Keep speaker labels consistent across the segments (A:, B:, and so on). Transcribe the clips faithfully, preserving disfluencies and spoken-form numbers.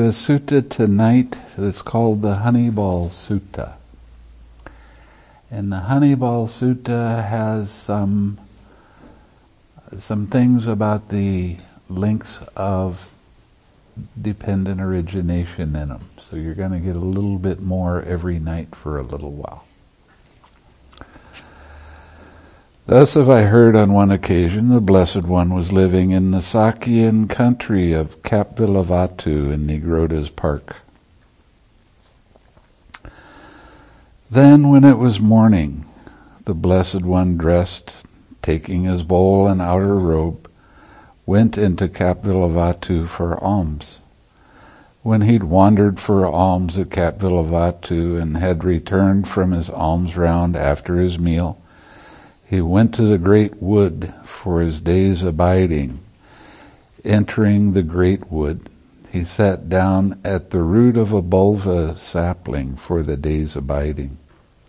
A: a sutta tonight that's called the Honeyball Sutta. And the Honeyball Sutta has some some things about the links of dependent origination in them. So you're going to get a little bit more every night for a little while. Thus have I heard on one occasion the Blessed One was living in the Sakyan country of Kapvilavatu in Nigroda's park. Then when it was morning, the Blessed One dressed, taking his bowl and outer robe, went into Kapvilavatu for alms. When he'd wandered for alms at Kapvilavatu and had returned from his alms round after his meal, he went to the great wood for his day's abiding. Entering the great wood, he sat down at the root of a bulva sapling for the day's abiding.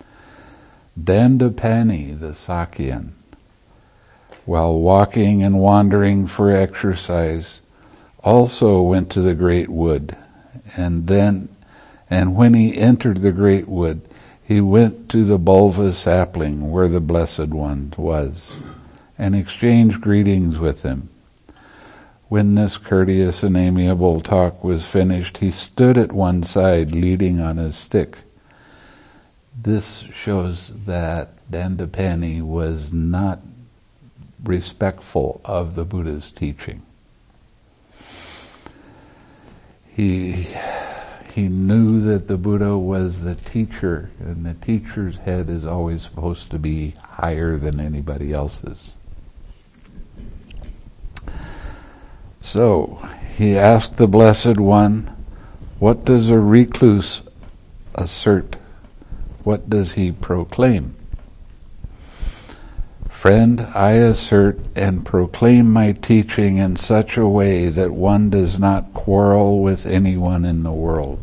A: Dandapani, the Sakyan, while walking and wandering for exercise, also went to the great wood, and then, and when he entered the great wood, he went to the bulva sapling where the Blessed One was, and exchanged greetings with him. When this courteous and amiable talk was finished, he stood at one side, leaning on his stick. This shows that Dandapani was not respectful of the Buddha's teaching. He he knew that the Buddha was the teacher, and the teacher's head is always supposed to be higher than anybody else's. So he asked the Blessed One, "What does a recluse assert? What does he proclaim?" "Friend, I assert and proclaim my teaching in such a way that one does not quarrel with anyone in the world,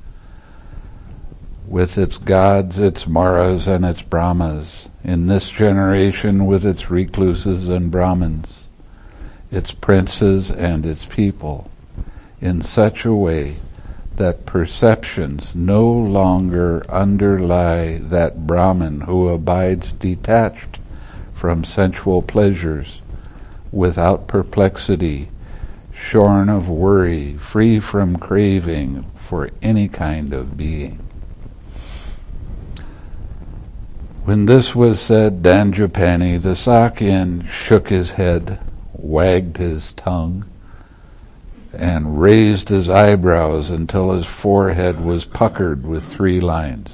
A: with its gods, its maras, and its brahmas, in this generation with its recluses and brahmins, its princes and its people, in such a way that perceptions no longer underlie that Brahman who abides detached from sensual pleasures, without perplexity, shorn of worry, free from craving for any kind of being." When this was said, Dandapani, the Sakyan, shook his head, wagged his tongue, and raised his eyebrows until his forehead was puckered with three lines.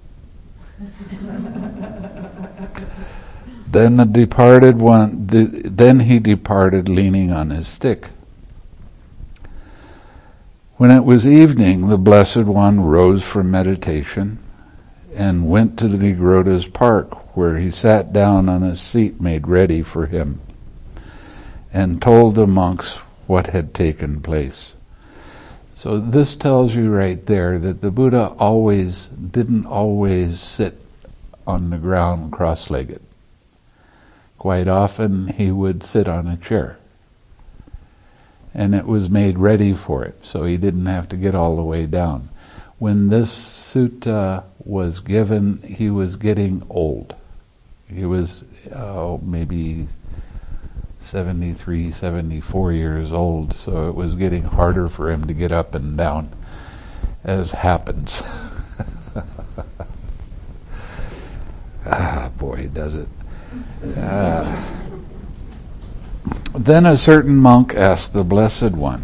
A: Then the departed one. The, then he departed, leaning on his stick. When it was evening, the Blessed One rose from meditation and went to the Nigroda's park, where he sat down on a seat made ready for him, and told the monks what had taken place. So this tells you right there that the Buddha always didn't always sit on the ground cross-legged. Quite often he would sit on a chair, and it was made ready for it, so he didn't have to get all the way down. When this sutta was given, he was getting old. He was uh, maybe seventy-three, seventy-four years old, so it was getting harder for him to get up and down, as happens. Ah, boy, does it. Uh, then a certain monk asked the Blessed One,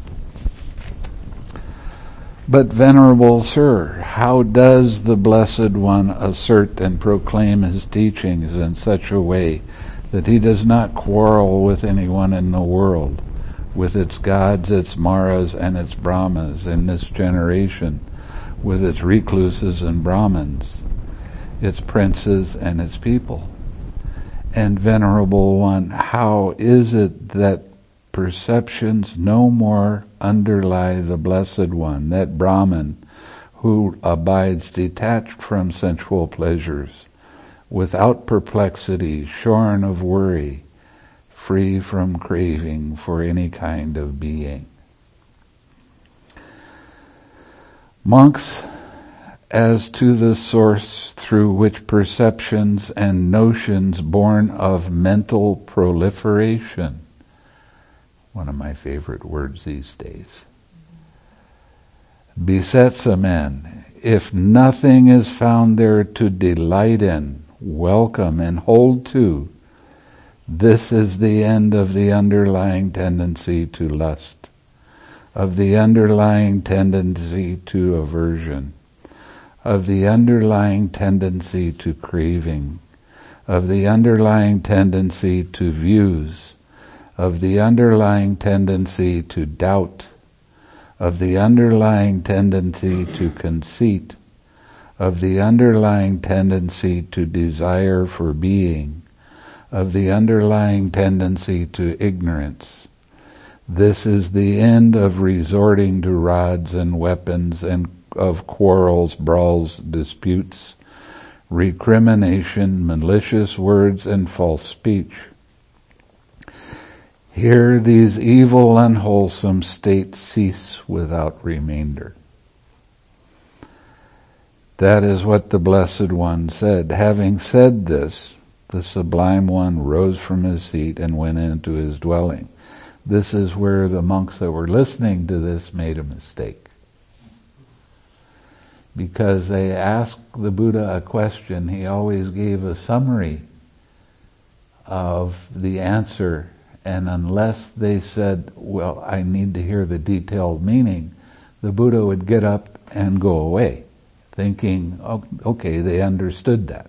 A: "But Venerable Sir, how does the Blessed One assert and proclaim his teachings in such a way that he does not quarrel with anyone in the world, with its gods, its maras, and its brahmas in this generation, with its recluses and brahmins, its princes and its people? And Venerable One, how is it that perceptions no more underlie the Blessed One, that Brahman who abides detached from sensual pleasures, without perplexity, shorn of worry, free from craving for any kind of being?" Monks, as to the source through which perceptions and notions born of mental proliferation, one of my favorite words these days, besets a man, if nothing is found there to delight in, welcome, and hold to, this is the end of the underlying tendency to lust, of the underlying tendency to aversion, of the underlying tendency to craving, of the underlying tendency to views, of the underlying tendency to doubt, of the underlying tendency to conceit, of the underlying tendency to desire for being, of the underlying tendency to ignorance. This is the end of resorting to rods and weapons and of quarrels, brawls, disputes, recrimination, malicious words, and false speech. Here these evil, unwholesome states cease without remainder. That is what the Blessed One said. Having said this, the Sublime One rose from his seat and went into his dwelling. This is where the monks that were listening to this made a mistake. Because they asked the Buddha a question, he always gave a summary of the answer, and unless they said, well, I need to hear the detailed meaning, the Buddha would get up and go away, thinking, oh, okay, they understood that.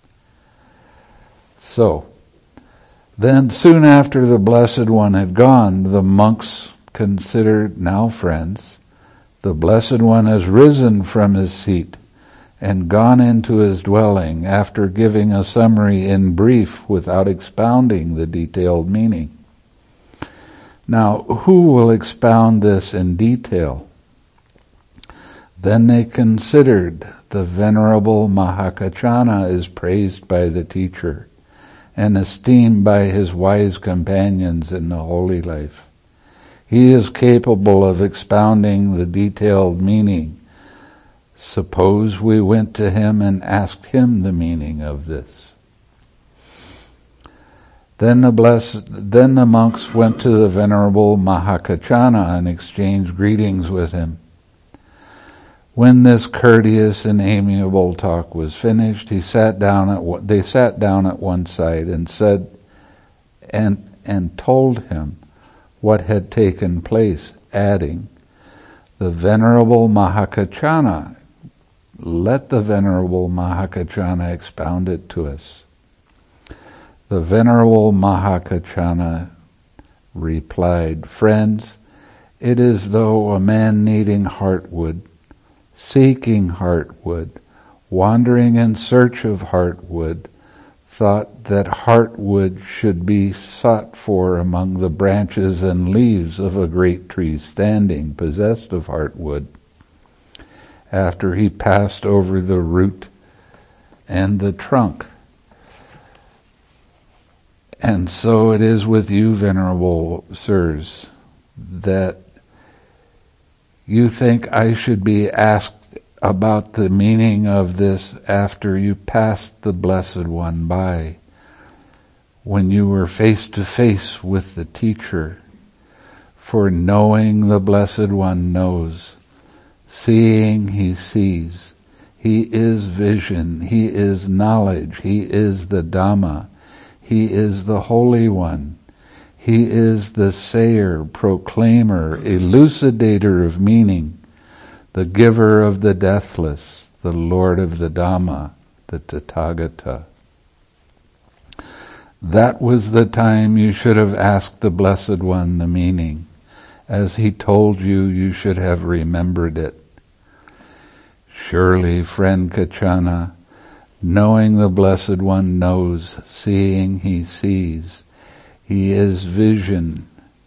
A: So, then soon after the Blessed One had gone, the monks considered, now friends, the Blessed One has risen from his seat and gone into his dwelling after giving a summary in brief without expounding the detailed meaning. Now, who will expound this in detail? Then they considered the Venerable Mahakaccana is praised by the teacher and esteemed by his wise companions in the holy life. He is capable of expounding the detailed meaning. Suppose we went to him and asked him the meaning of this. Then the blessed, then the monks went to the Venerable Mahakaccana and exchanged greetings with him. When this courteous and amiable talk was finished, he sat down at they sat down at one side and said, and and told him what had taken place, adding, the Venerable Mahakaccana, let the Venerable Mahakaccana expound it to us. The Venerable Mahakaccana replied, friends, it is though a man needing heartwood, seeking heartwood, wandering in search of heartwood, thought that heartwood should be sought for among the branches and leaves of a great tree standing, possessed of heartwood, after he passed over the root and the trunk. And so it is with you, Venerable Sirs, that you think I should be asked about the meaning of this after you passed the Blessed One by, when you were face to face with the teacher. For knowing the Blessed One knows, seeing he sees, he is vision, he is knowledge, he is the Dhamma, he is the Holy One, he is the sayer, proclaimer, elucidator of meaning, the giver of the deathless, the Lord of the Dhamma, the Tathagata. That was the time you should have asked the Blessed One the meaning. As he told you, you should have remembered it. Surely, friend Kaccana, knowing the Blessed One knows, seeing he sees. He is vision.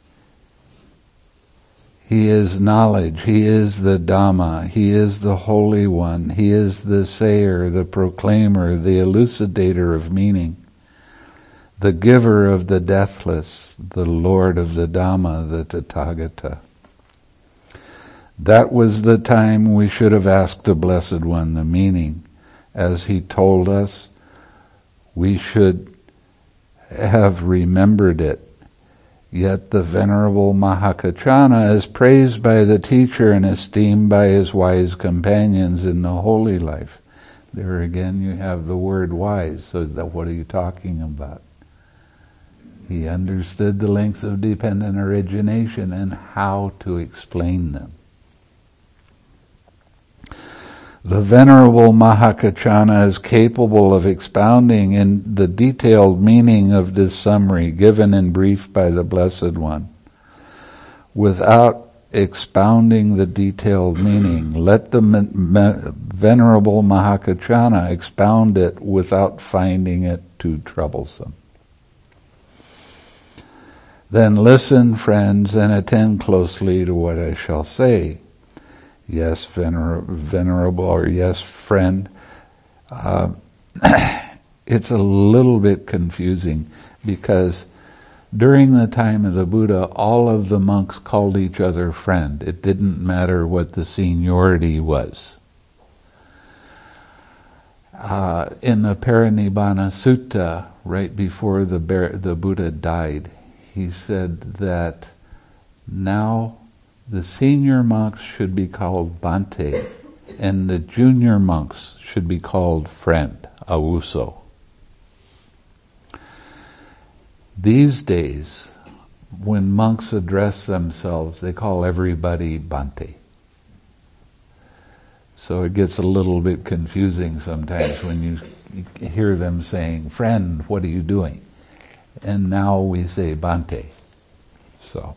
A: He is knowledge. He is the Dhamma. He is the Holy One. He is the sayer, the proclaimer, the elucidator of meaning, the giver of the deathless, the Lord of the Dhamma, the Tathagata. That was the time we should have asked the Blessed One the meaning. As he told us, we should have remembered it. Yet the Venerable Mahakaccana is praised by the teacher and esteemed by his wise companions in the holy life. There again you have the word wise, so that what are you talking about? He understood the links of dependent origination and how to explain them. The Venerable Mahakaccana is capable of expounding in the detailed meaning of this summary given in brief by the Blessed One. Without expounding the detailed meaning, let the me- me- Venerable Mahakaccana expound it without finding it too troublesome. Then listen, friends, and attend closely to what I shall say. Yes, vener- venerable, or yes, friend. Uh, it's a little bit confusing because during the time of the Buddha, all of the monks called each other friend. It didn't matter what the seniority was. Uh, in the Parinibbana Sutta, right before the, the Buddha died, he said that now the senior monks should be called Bhante, and the junior monks should be called friend, Awuso. These days, when monks address themselves, they call everybody Bhante. So it gets a little bit confusing sometimes when you hear them saying, friend, what are you doing? And now we say Bhante. So.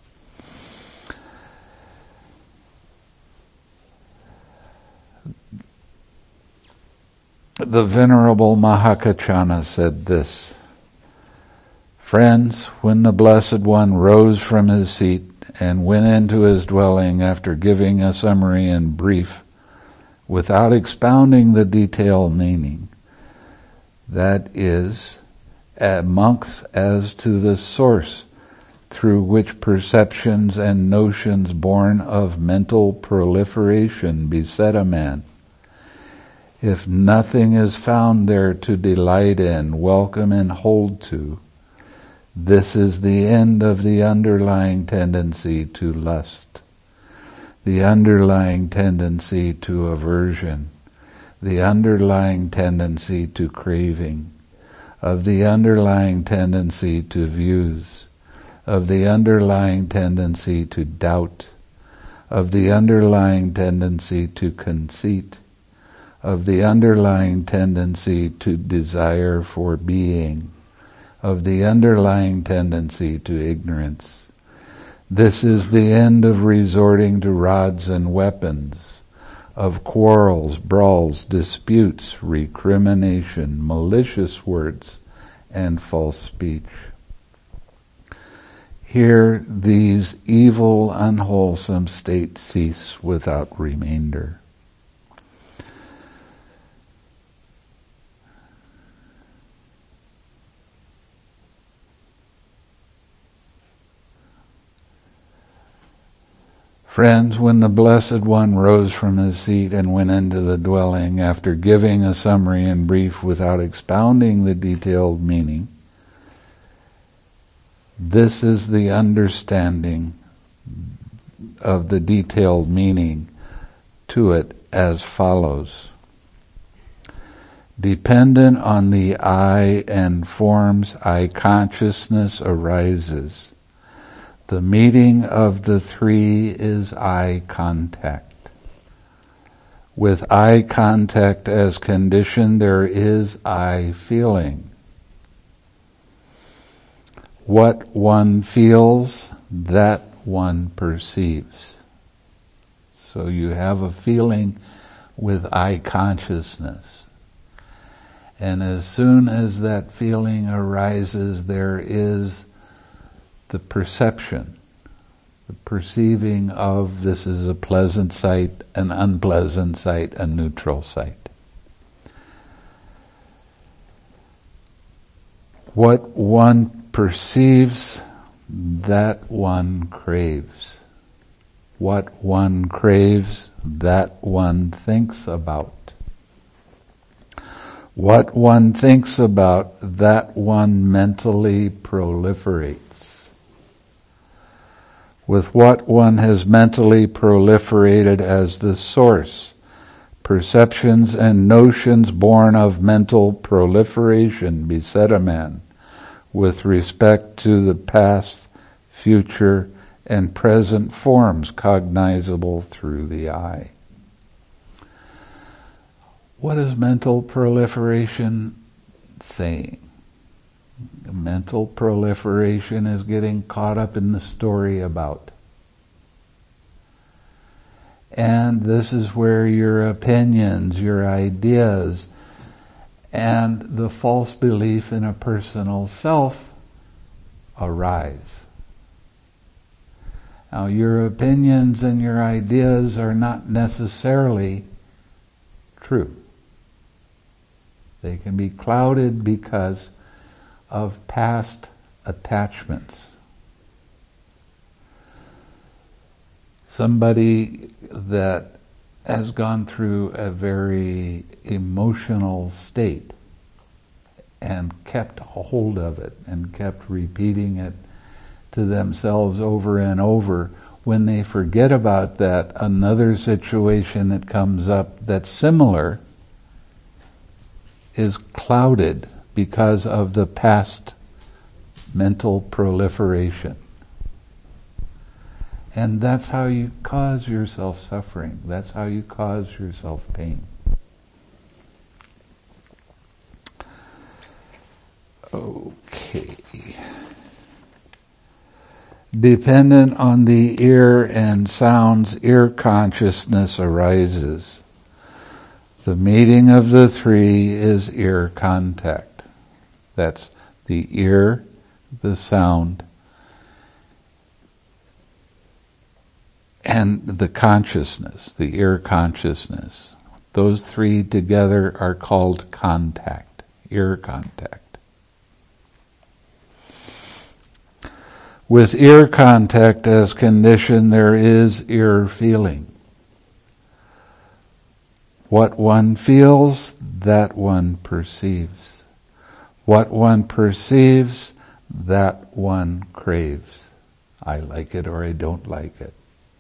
A: The Venerable Mahakaccana said this, friends, when the Blessed One rose from his seat and went into his dwelling after giving a summary in brief, without expounding the detailed meaning, that is, monks as to the source through which perceptions and notions born of mental proliferation beset a man, if nothing is found there to delight in, welcome and hold to, this is the end of the underlying tendency to lust, the underlying tendency to aversion, the underlying tendency to craving, of the underlying tendency to views, of the underlying tendency to doubt, of the underlying tendency to conceit, of the underlying tendency to desire for being, of the underlying tendency to ignorance. This is the end of resorting to rods and weapons, of quarrels, brawls, disputes, recrimination, malicious words, and false speech. Here these evil, unwholesome states cease without remainder. Friends, when the Blessed One rose from his seat and went into the dwelling after giving a summary in brief without expounding the detailed meaning, this is the understanding of the detailed meaning to it as follows. Dependent on the I and forms I consciousness arises. The meeting of the three is eye contact. With eye contact as condition, there is eye feeling. What one feels, that one perceives. So you have a feeling with eye consciousness. And as soon as that feeling arises, there is the perception, the perceiving of this is a pleasant sight, an unpleasant sight, a neutral sight. What one perceives, that one craves. What one craves, that one thinks about. What one thinks about, that one mentally proliferates. With what one has mentally proliferated as the source, perceptions and notions born of mental proliferation beset a man with respect to the past, future, and present forms cognizable through the eye. What is mental proliferation saying? Mental proliferation is getting caught up in the story about. And this is where your opinions, your ideas, and the false belief in a personal self arise. Now, your opinions and your ideas are not necessarily true. They can be clouded because of past attachments. Somebody that has gone through a very emotional state and kept hold of it and kept repeating it to themselves over and over, when they forget about that, another situation that comes up that's similar is clouded because of the past mental proliferation. And that's how you cause yourself suffering. That's how you cause yourself pain. Okay. Dependent on the ear and sounds, ear consciousness arises. The meeting of the three is ear contact. That's the ear, the sound, and the consciousness, the ear consciousness. Those three together are called contact, ear contact. With ear contact as condition, there is ear feeling. What one feels, that one perceives. What one perceives, that one craves. I like it or I don't like it.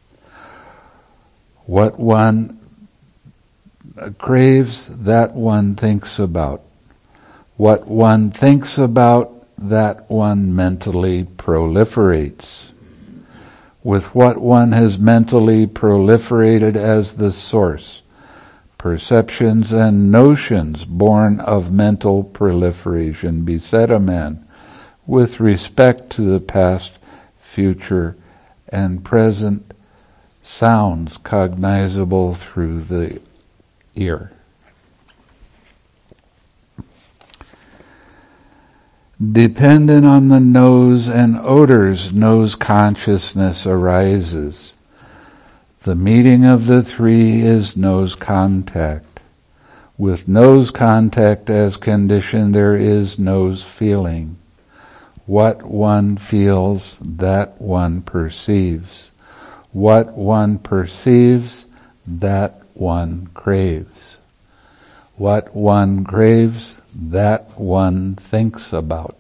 A: What one craves, that one thinks about. What one thinks about, that one mentally proliferates. With what one has mentally proliferated as the source, perceptions and notions born of mental proliferation beset a man with respect to the past, future, and present sounds cognizable through the ear. Dependent on the nose and odors, nose consciousness arises. The meeting of the three is nose contact. With nose contact as condition, there is nose feeling. What one feels, that one perceives. What one perceives, that one craves. What one craves, that one thinks about.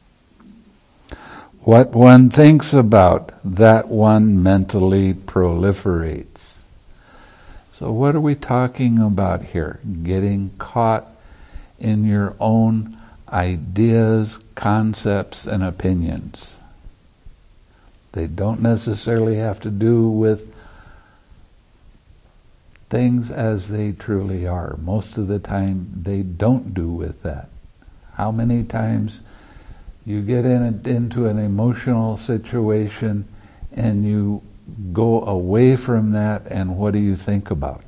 A: What one thinks about, that one mentally proliferates. So what are we talking about here? Getting caught in your own ideas, concepts, and opinions. They don't necessarily have to do with things as they truly are. Most of the time, they don't do with that. How many times you get in a, into an emotional situation and you go away from that, and what do you think about?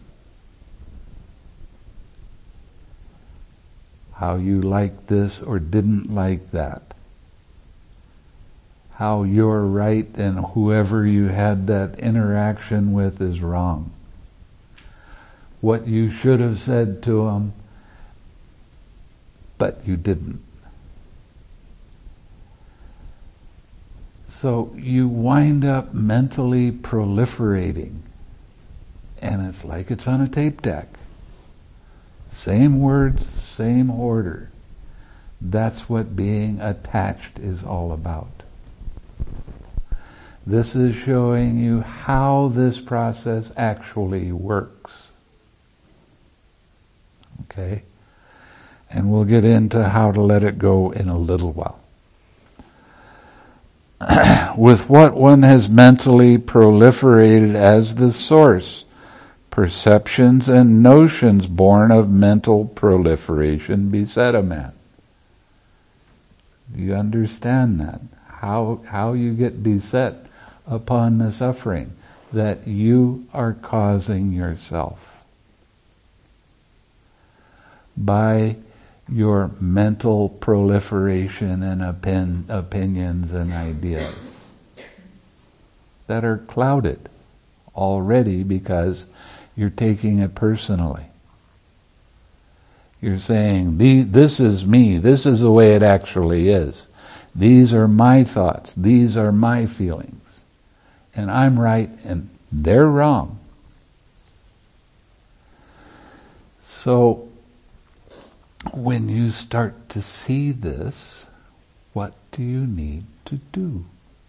A: How you liked this or didn't like that. How you're right and whoever you had that interaction with is wrong. What you should have said to them, but you didn't. So you wind up mentally proliferating, and it's like it's on a tape deck. Same words, same order. That's what being attached is all about. This is showing you how this process actually works. Okay? And we'll get into how to let it go in a little while. With what one has mentally proliferated as the source, perceptions and notions born of mental proliferation beset a man. Do you understand that? How, how you get beset upon the suffering that you are causing yourself by your mental proliferation and opin- opinions and ideas that are clouded already because you're taking it personally. You're saying, this is me, this is the way it actually is. These are my thoughts, these are my feelings. And I'm right and they're wrong. So, when you start to see this, what do you need to do?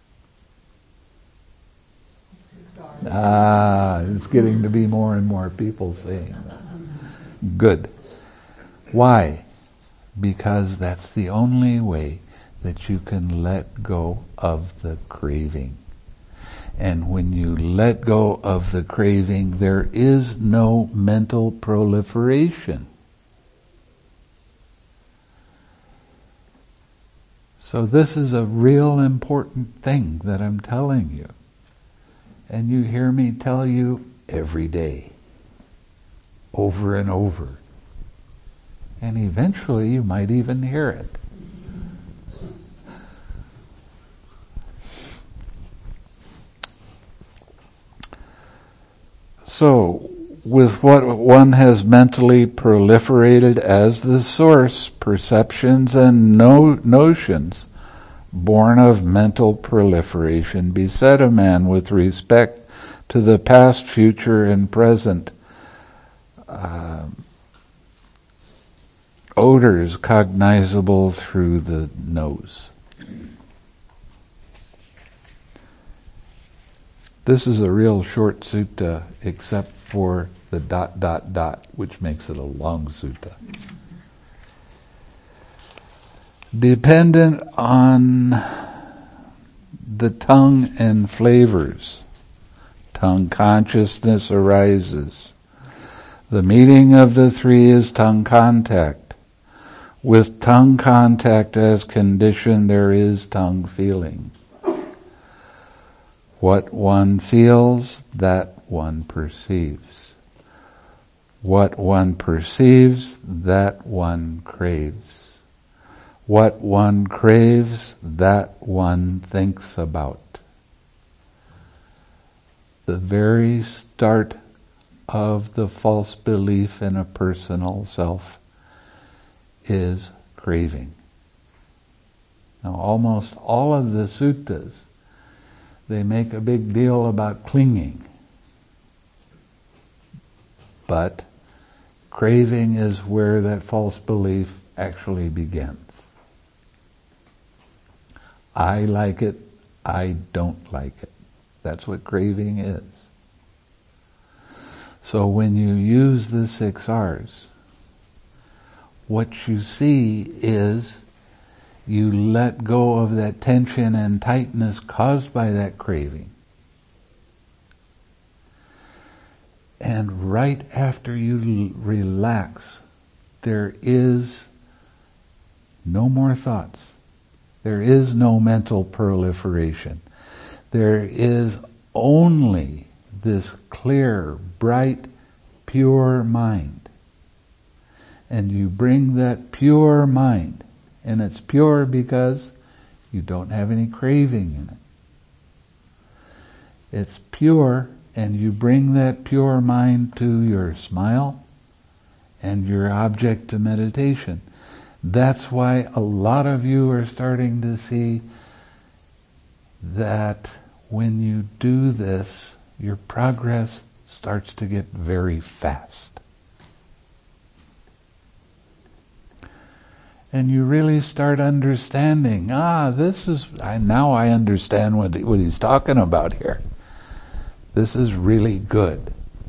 A: Ah, it's getting to be more and more people saying that. Good. Why? Because that's the only way that you can let go of the craving. And when you let go of the craving, there is no mental proliferation. So this is a real important thing that I'm telling you. And you hear me tell you every day, over and over. And eventually you might even hear it. So, with what one has mentally proliferated as the source, perceptions and no- notions born of mental proliferation beset a man with respect to the past, future, and present uh, odors cognizable through the nose. This is a real short sutta, except for the dot, dot, dot, which makes it a long sutta. Dependent on the tongue and flavors, tongue consciousness arises. The meeting of the three is tongue contact. With tongue contact as condition, there is tongue feeling. What one feels, that one perceives. What one perceives, that one craves. What one craves, that one thinks about. The very start of the false belief in a personal self is craving. Now, almost all of the suttas, they make a big deal about clinging. But craving is where that false belief actually begins. I like it, I don't like it. That's what craving is. So when you use the six R's, what you see is you let go of that tension and tightness caused by that craving. And right after you l- relax, there is no more thoughts. There is no mental proliferation. There is only this clear, bright, pure mind. And you bring that pure mind, and it's pure because you don't have any craving in it. It's pure, and you bring that pure mind to your smile and your object to meditation. That's why a lot of you are starting to see that when you do this, your progress starts to get very fast. And you really start understanding, ah, this is, I, now I understand what, what he's talking about here. This is really good.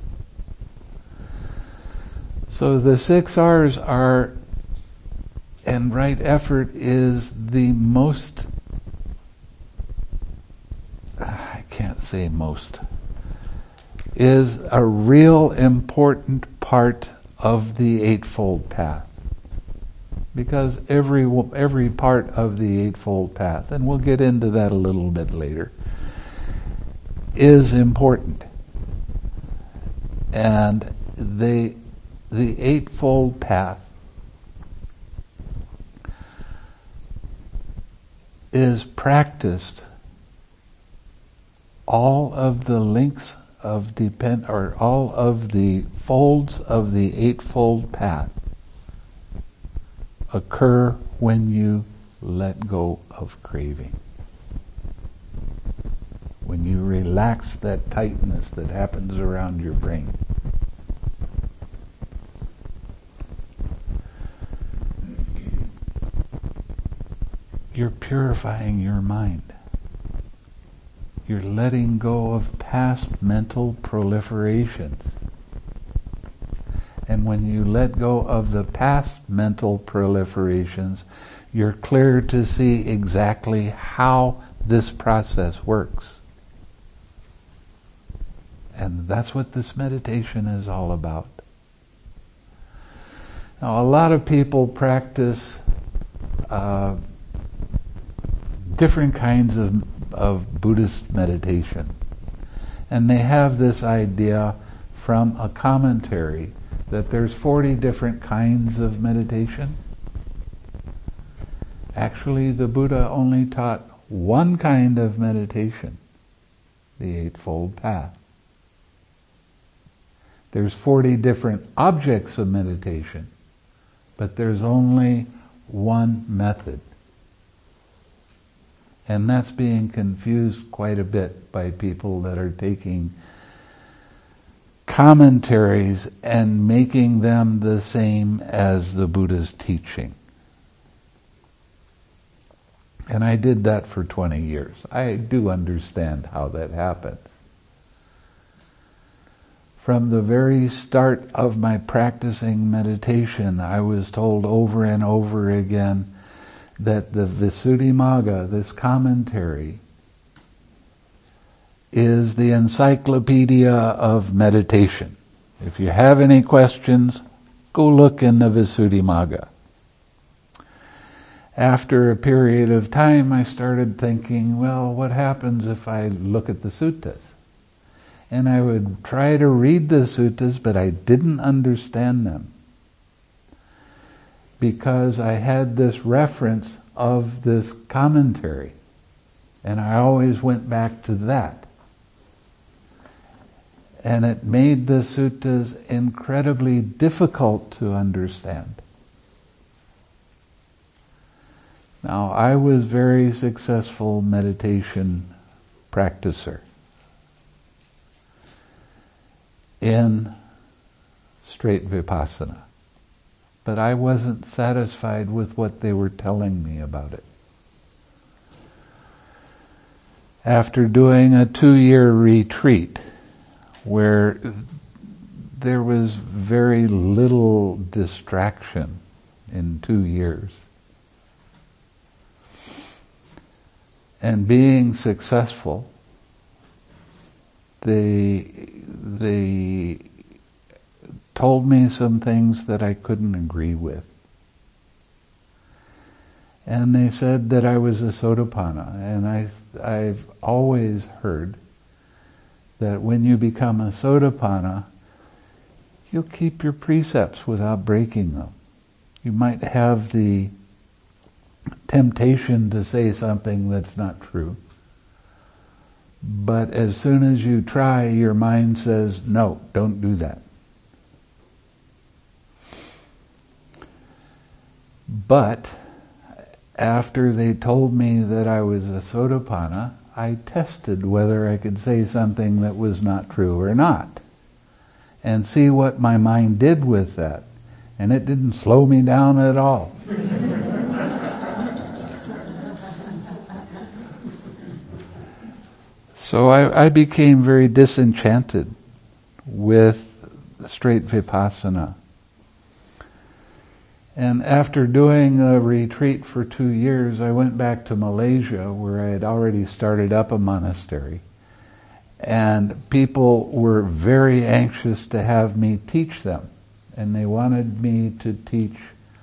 A: So the six R's are, and right effort is the most, I can't say most, is a real important part of the Eightfold Path. Because every every part of the Eightfold Path, and we'll get into that a little bit later, is important. And they, the Eightfold Path is practiced. All of the links of depend, or all of the folds of the Eightfold Path occur when you let go of craving. When you relax that tightness that happens around your brain. You're purifying your mind. You're letting go of past mental proliferations. And when you let go of the past mental proliferations, you're clear to see exactly how this process works. And that's what this meditation is all about. Now, a lot of people practice uh, different kinds of, of Buddhist meditation. And they have this idea from a commentary that there's forty different kinds of meditation. Actually, the Buddha only taught one kind of meditation, the Eightfold Path. There's forty different objects of meditation, but there's only one method. And that's being confused quite a bit by people that are taking commentaries and making them the same as the Buddha's teaching. And I did that for twenty years. I do understand how that happens. From the very start of my practicing meditation, I was told over and over again that the Visuddhimagga, this commentary, is the encyclopedia of meditation. If you have any questions, go look in the Visuddhimagga. After a period of time, I started thinking, well, what happens if I look at the suttas? And I would try to read the suttas, but I didn't understand them. Because I had this reference of this commentary. And I always went back to that. And it made the suttas incredibly difficult to understand. Now, I was a very successful meditation practicer in straight vipassana. But I wasn't satisfied with what they were telling me about it. After doing a two-year retreat, where there was very little distraction in two years, and being successful, they they told me some things that I couldn't agree with. And they said that I was a Sotapanna, and I, I've always heard that when you become a Sotapanna, you'll keep your precepts without breaking them. You might have the temptation to say something that's not true, but as soon as you try, your mind says, no, don't do that. But after they told me that I was a Sotapanna, I tested whether I could say something that was not true or not, and see what my mind did with that. And it didn't slow me down at all. So I, I became very disenchanted with straight Vipassana. And after doing a retreat for two years, I went back to Malaysia, where I had already started up a monastery. And people were very anxious to have me teach them. And they wanted me to teach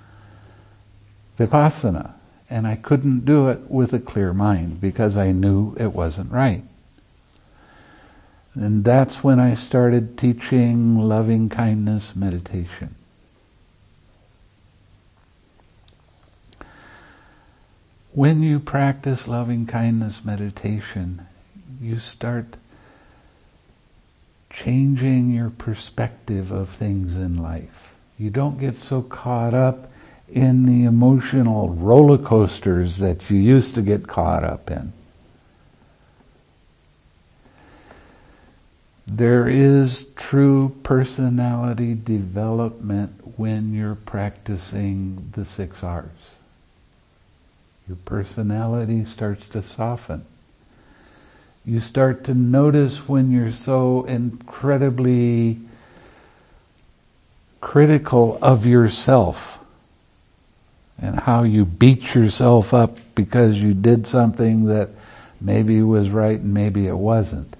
A: Vipassana. And I couldn't do it with a clear mind, because I knew it wasn't right. And that's when I started teaching loving kindness meditation. When you practice loving kindness meditation, you start changing your perspective of things in life. You don't get so caught up in the emotional roller coasters that you used to get caught up in. There is true personality development when you're practicing the six R's. Your personality starts to soften. You start to notice when you're so incredibly critical of yourself and how you beat yourself up because you did something that maybe was right and maybe it wasn't.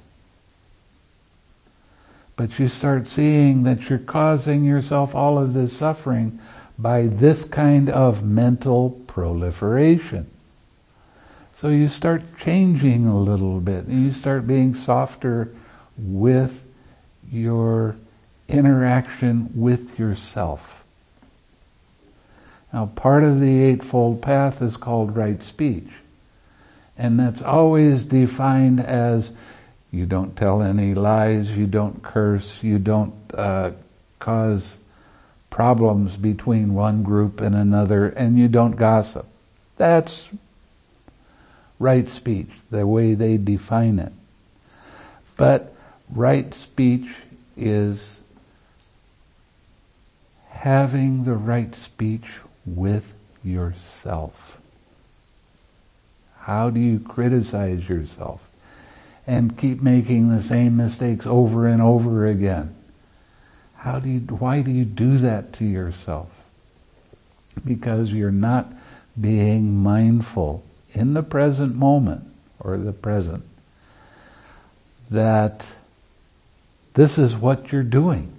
A: But you start seeing that you're causing yourself all of this suffering by this kind of mental proliferation. So you start changing a little bit, and you start being softer with your interaction with yourself. Now, part of the Eightfold Path is called right speech. And that's always defined as you don't tell any lies, you don't curse, you don't uh, cause problems between one group and another, and you don't gossip. That's right speech, the way they define it. But right speech is having the right speech with yourself. How do you criticize yourself and keep making the same mistakes over and over again? How do you, why do you do that to yourself? Because you're not being mindful in the present moment, or the present, that this is what you're doing.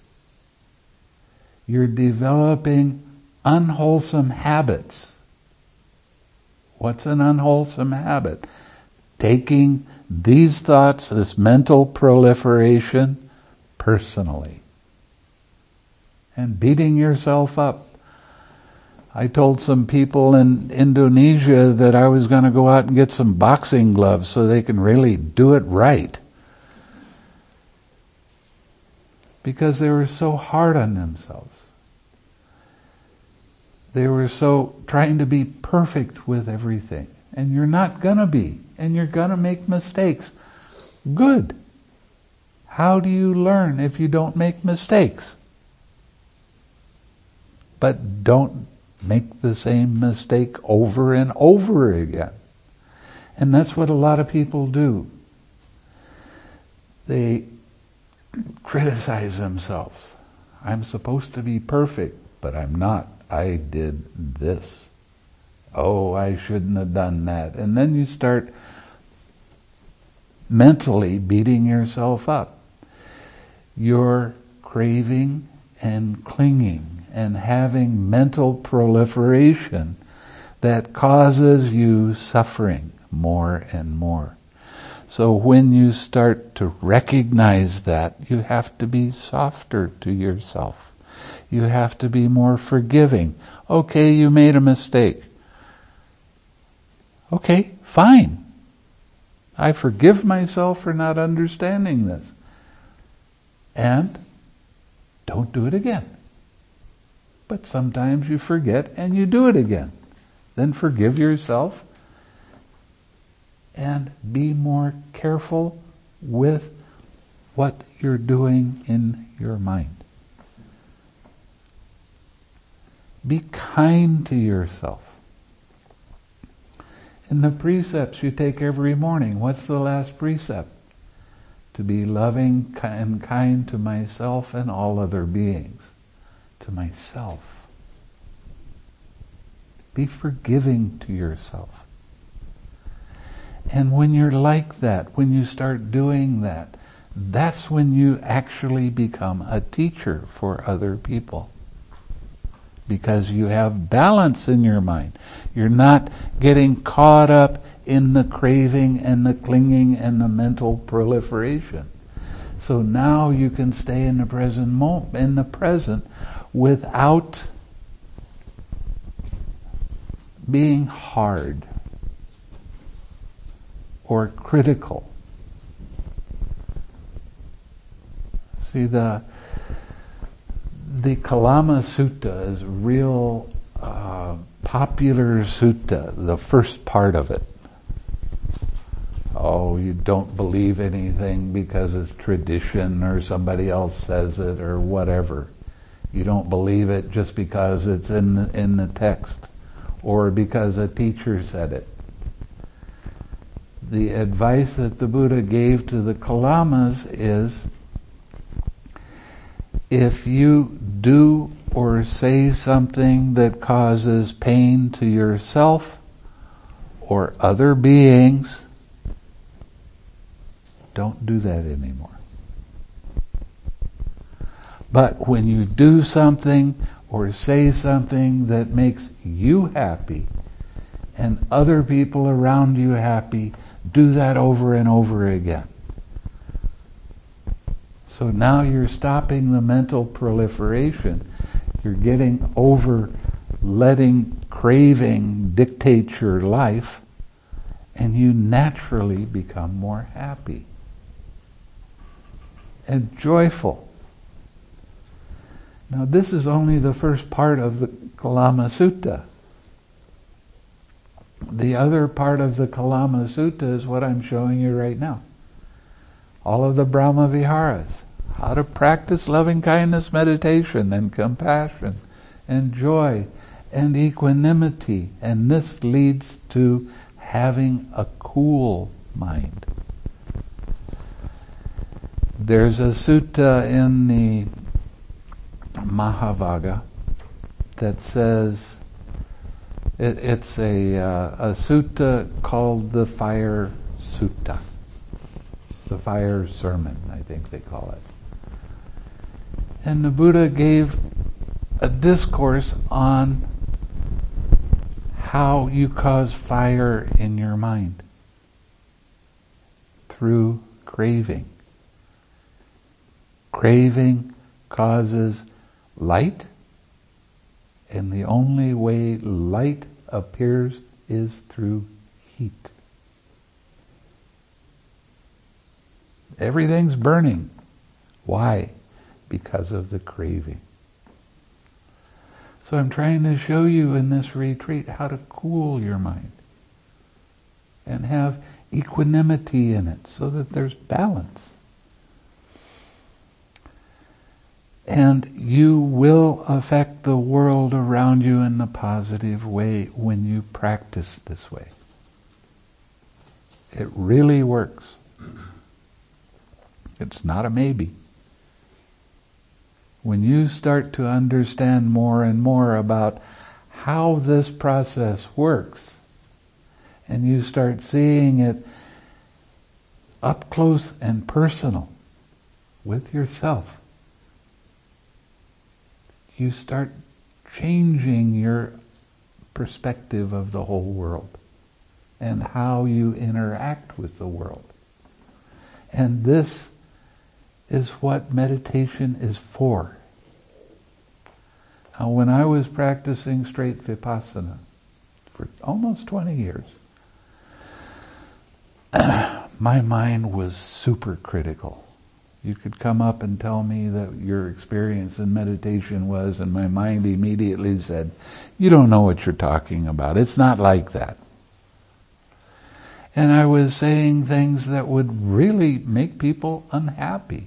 A: You're developing unwholesome habits. What's an unwholesome habit? Taking these thoughts, this mental proliferation, personally. And beating yourself up. I told some people in Indonesia that I was going to go out and get some boxing gloves so they can really do it right. Because they were so hard on themselves. They were so trying to be perfect with everything. And you're not going to be. And you're going to make mistakes. Good. How do you learn if you don't make mistakes? But don't make the same mistake over and over again. And that's what a lot of people do. They criticize themselves. I'm supposed to be perfect, but I'm not. I did this. Oh, I shouldn't have done that. And then you start mentally beating yourself up. You're craving and clinging and having mental proliferation that causes you suffering more and more. So when you start to recognize that, you have to be softer to yourself. You have to be more forgiving. Okay, you made a mistake. Okay, fine. I forgive myself for not understanding this. And don't do it again. But sometimes you forget and you do it again. Then forgive yourself and be more careful with what you're doing in your mind. Be kind to yourself. In the precepts you take every morning, what's the last precept? To be loving and kind to myself and all other beings. To myself. Be forgiving to yourself. And when you're like that, when you start doing that, that's when you actually become a teacher for other people. Because you have balance in your mind. You're not getting caught up in the craving and the clinging and the mental proliferation. So now you can stay in the present moment, in the present, without being hard or critical. See, the the Kalama Sutta is a real uh, popular sutta, the first part of it. Oh, you don't believe anything because it's tradition or somebody else says it or whatever. You don't believe it just because it's in the, in the text or because a teacher said it. The advice that the Buddha gave to the Kalamas is, if you do or say something that causes pain to yourself or other beings, don't do that anymore. But when you do something or say something that makes you happy and other people around you happy, do that over and over again. So now you're stopping the mental proliferation. You're getting over letting craving dictate your life, and you naturally become more happy and joyful. Now this is only the first part of the Kalama Sutta. The other part of the Kalama Sutta is what I'm showing you right now. All of the Brahma Viharas. How to practice loving kindness meditation and compassion and joy and equanimity. And this leads to having a cool mind. There's a sutta in the Mahavagga that says, it, it's a, uh, a sutta called the Fire Sutta. The Fire Sermon, I think they call it. And the Buddha gave a discourse on how you cause fire in your mind through craving. Craving causes light, and the only way light appears is through heat. Everything's burning. Why? Because of the craving. So I'm trying to show you in this retreat how to cool your mind and have equanimity in it so that there's balance. And you will affect the world around you in a positive way when you practice this way. It really works. It's not a maybe. When you start to understand more and more about how this process works, and you start seeing it up close and personal with yourself, you start changing your perspective of the whole world and how you interact with the world. And this is what meditation is for. Now, when I was practicing straight Vipassana for almost twenty years, my mind was super critical. You could come up and tell me that your experience in meditation was, and my mind immediately said, you don't know what you're talking about. It's not like that. And I was saying things that would really make people unhappy.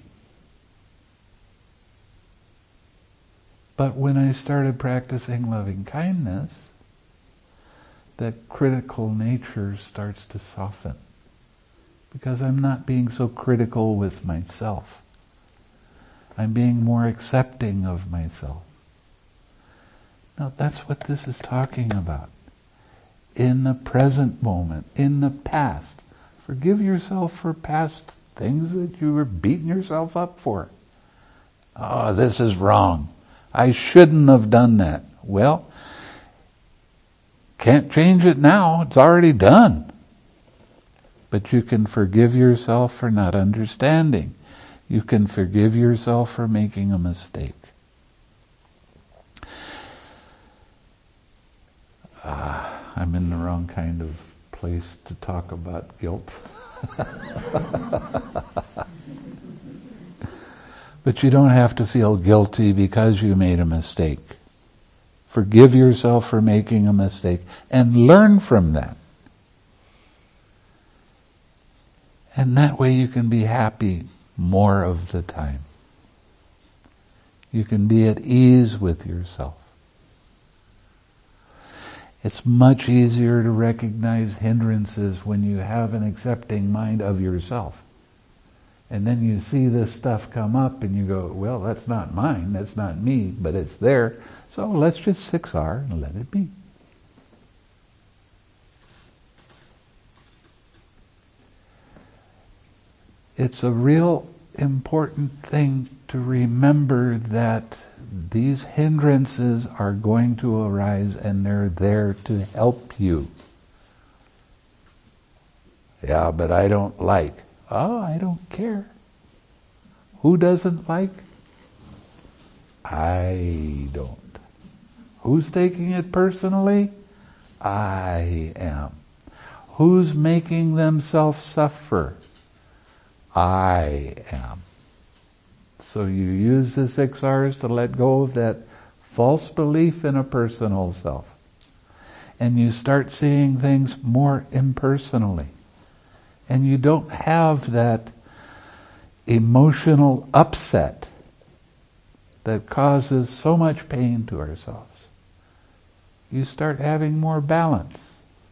A: But when I started practicing loving kindness, that critical nature starts to soften. Because I'm not being so critical with myself. I'm being more accepting of myself. Now that's what this is talking about. In the present moment, in the past. Forgive yourself for past things that you were beating yourself up for. Oh, this is wrong. I shouldn't have done that. Well, can't change it now. It's already done. But you can forgive yourself for not understanding. You can forgive yourself for making a mistake. Ah, I'm in the wrong kind of place to talk about guilt. But you don't have to feel guilty because you made a mistake. Forgive yourself for making a mistake and learn from that. And that way you can be happy more of the time. You can be at ease with yourself. It's much easier to recognize hindrances when you have an accepting mind of yourself. And then you see this stuff come up and you go, well, that's not mine, that's not me, but it's there. So let's just six R and let it be. It's a real important thing to remember that these hindrances are going to arise and they're there to help you. Yeah, but I don't like. Oh, I don't care. Who doesn't like? I don't. Who's taking it personally? I am. Who's making themselves suffer? I am. So you use the six R's to let go of that false belief in a personal self. And you start seeing things more impersonally. And you don't have that emotional upset that causes so much pain to ourselves. You start having more balance.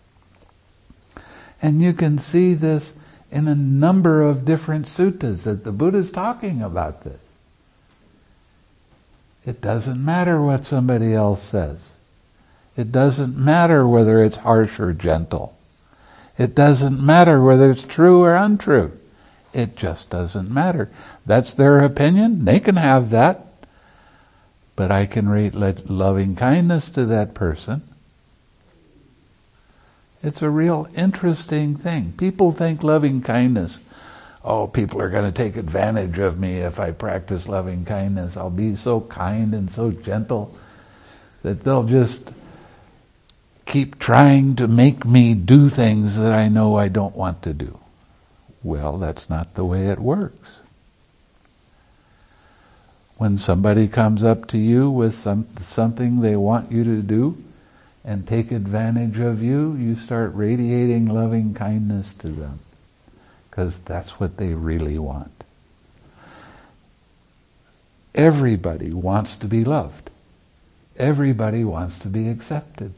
A: And you can see this in a number of different suttas that the Buddha is talking about this. It doesn't matter what somebody else says. It doesn't matter whether it's harsh or gentle. It doesn't matter whether it's true or untrue. It just doesn't matter. That's their opinion. They can have that. But I can rate loving kindness to that person. It's a real interesting thing. People think loving kindness, oh, people are going to take advantage of me if I practice loving kindness. I'll be so kind and so gentle that they'll just keep trying to make me do things that I know I don't want to do. Well, that's not the way it works. When somebody comes up to you with some, something they want you to do and take advantage of you, you start radiating loving kindness to them. Because that's what they really want. Everybody wants to be loved. Everybody wants to be accepted.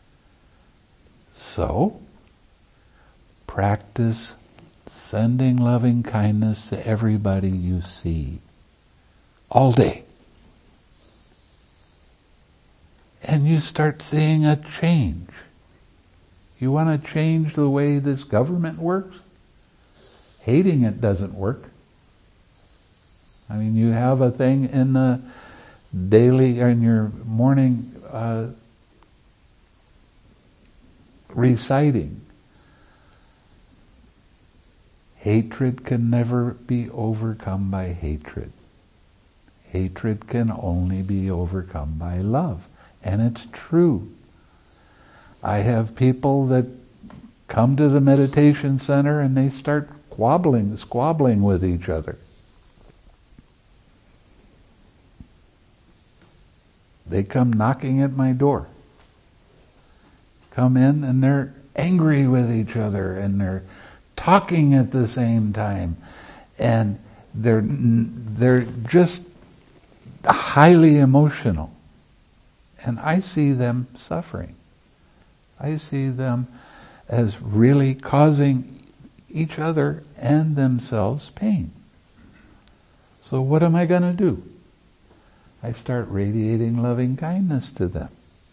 A: So, practice sending loving kindness to everybody you see. All day. And you start seeing a change. You want to change the way this government works? Hating it doesn't work. I mean, you have a thing in the daily, or in your morning uh, reciting. Hatred can never be overcome by hatred. Hatred can only be overcome by love. And it's true. I have people that come to the meditation center and they start squabbling, squabbling with each other. They come knocking at my door. Come in and they're angry with each other and they're talking at the same time, and they're they're just highly emotional. And I see them suffering. I see them as really causing each other and themselves pain. So what am I going to do? I start radiating loving kindness to them.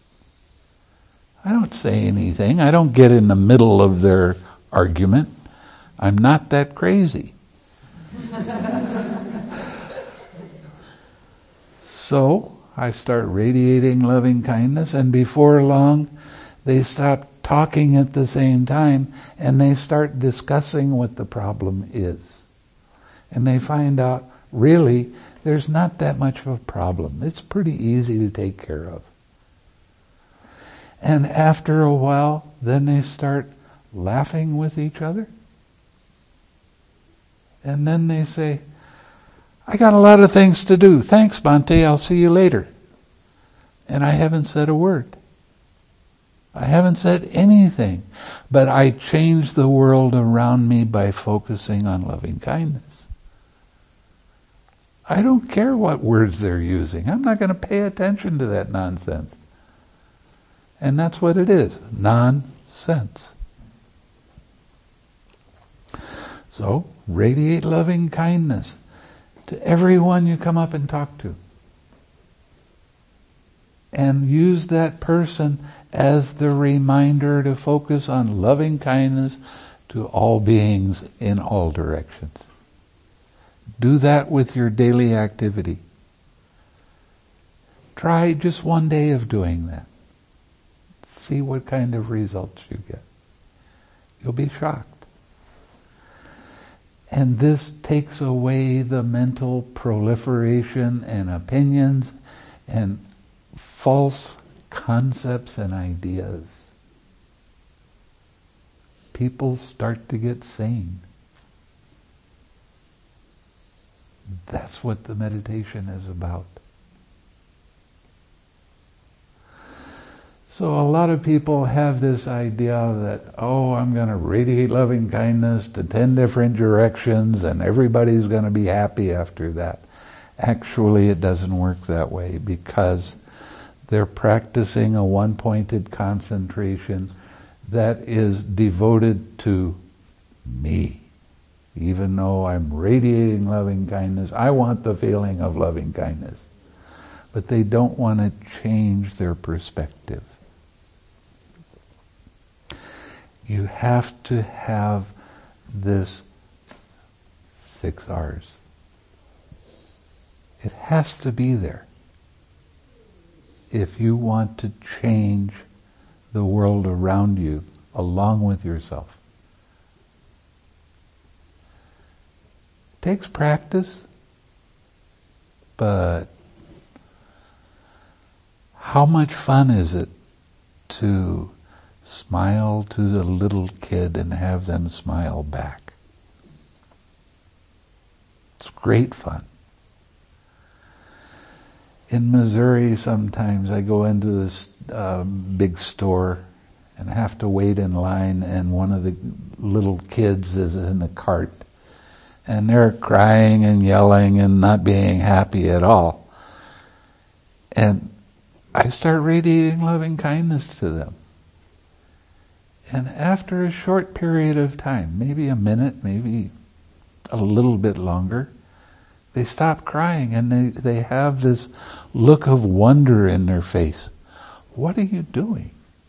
A: I don't say anything. I don't get in the middle of their argument. I'm not that crazy. So I start radiating loving kindness, and before long they stop talking at the same time, and they start discussing what the problem is. And they find out, really, there's not that much of a problem. It's pretty easy to take care of. And after a while, then they start laughing with each other. And then they say, I got a lot of things to do. Thanks, Bhante, I'll see you later. And I haven't said a word. I haven't said anything. But I changed the world around me by focusing on loving kindness. I don't care what words they're using. I'm not going to pay attention to that nonsense. And that's what it is, nonsense. So, radiate loving kindness to everyone you come up and talk to. And use that person as the reminder to focus on loving kindness to all beings in all directions. Do that with your daily activity. Try just one day of doing that. See what kind of results you get. You'll be shocked. And this takes away the mental proliferation and opinions and false concepts and ideas. People start to get sane. That's what the meditation is about. So a lot of people have this idea that, oh, I'm going to radiate loving kindness to ten different directions and everybody's going to be happy after that. Actually, it doesn't work that way because they're practicing a one-pointed concentration that is devoted to me. Even though I'm radiating loving kindness, I want the feeling of loving kindness. But they don't want to change their perspective. You have to have this six R's. It has to be there if you want to change the world around you along with yourself. It takes practice, but how much fun is it to smile to the little kid and have them smile back? It's great fun. In Missouri, sometimes I go into this uh, big store and have to wait in line, and one of the little kids is in a cart, and they're crying and yelling and not being happy at all. And I start radiating loving kindness to them. And after a short period of time, maybe a minute, maybe a little bit longer, they stop crying and they, they have this look of wonder in their face. What are you doing?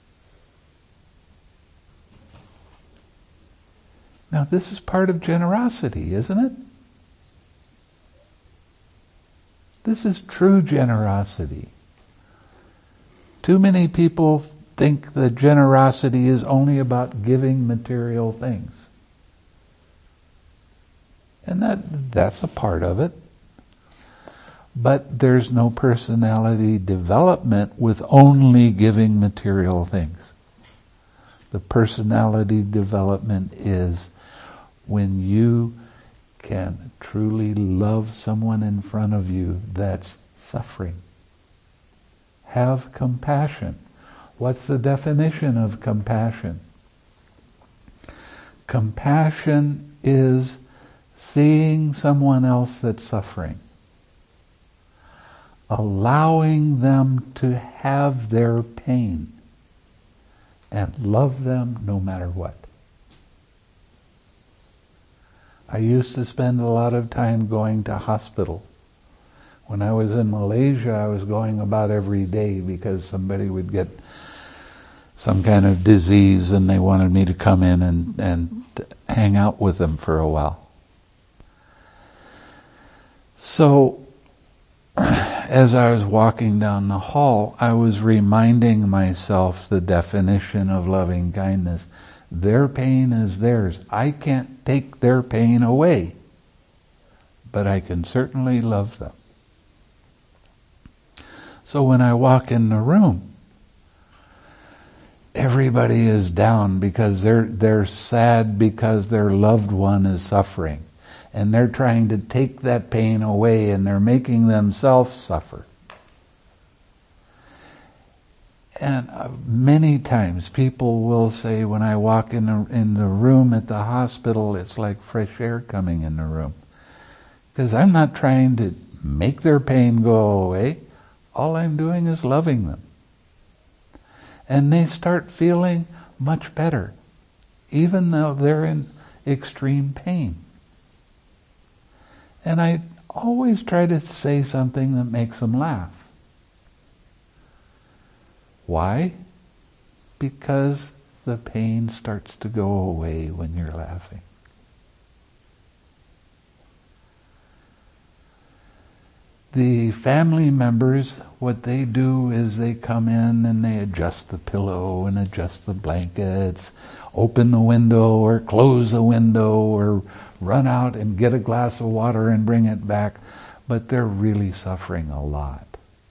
A: Now this is part of generosity, isn't it? This is true generosity. Too many people think that generosity is only about giving material things. And that that's a part of it. But there's no personality development with only giving material things. The personality development is when you can truly love someone in front of you that's suffering. Have compassion. What's the definition of compassion? Compassion is seeing someone else that's suffering, allowing them to have their pain, and love them no matter what. I used to spend a lot of time going to hospital. When I was in Malaysia, I was going about every day because somebody would get some kind of disease and they wanted me to come in and, and hang out with them for a while. So, as I was walking down the hall, I was reminding myself the definition of loving kindness. Their pain is theirs. I can't take their pain away, but I can certainly love them. So when I walk in the room, everybody is down because they're they're sad because their loved one is suffering. And they're trying to take that pain away and they're making themselves suffer. And uh, many times people will say when I walk in the, in the room at the hospital, it's like fresh air coming in the room. Because I'm not trying to make their pain go away. All I'm doing is loving them. And they start feeling much better, even though they're in extreme pain. And I always try to say something that makes them laugh. Why? Because the pain starts to go away when you're laughing. The family members, what they do is they come in and they adjust the pillow and adjust the blankets, open the window or close the window or run out and get a glass of water and bring it back, but they're really suffering a lot.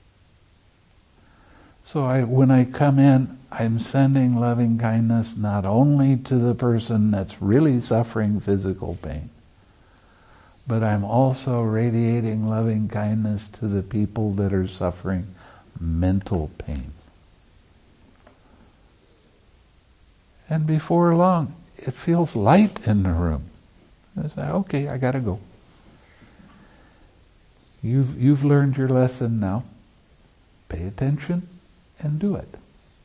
A: So I, when I come in, I'm sending loving kindness not only to the person that's really suffering physical pain, but I'm also radiating loving kindness to the people that are suffering mental pain. And before long, it feels light in the room. I say, okay, I gotta go. You've, you've learned your lesson now. Pay attention and do it.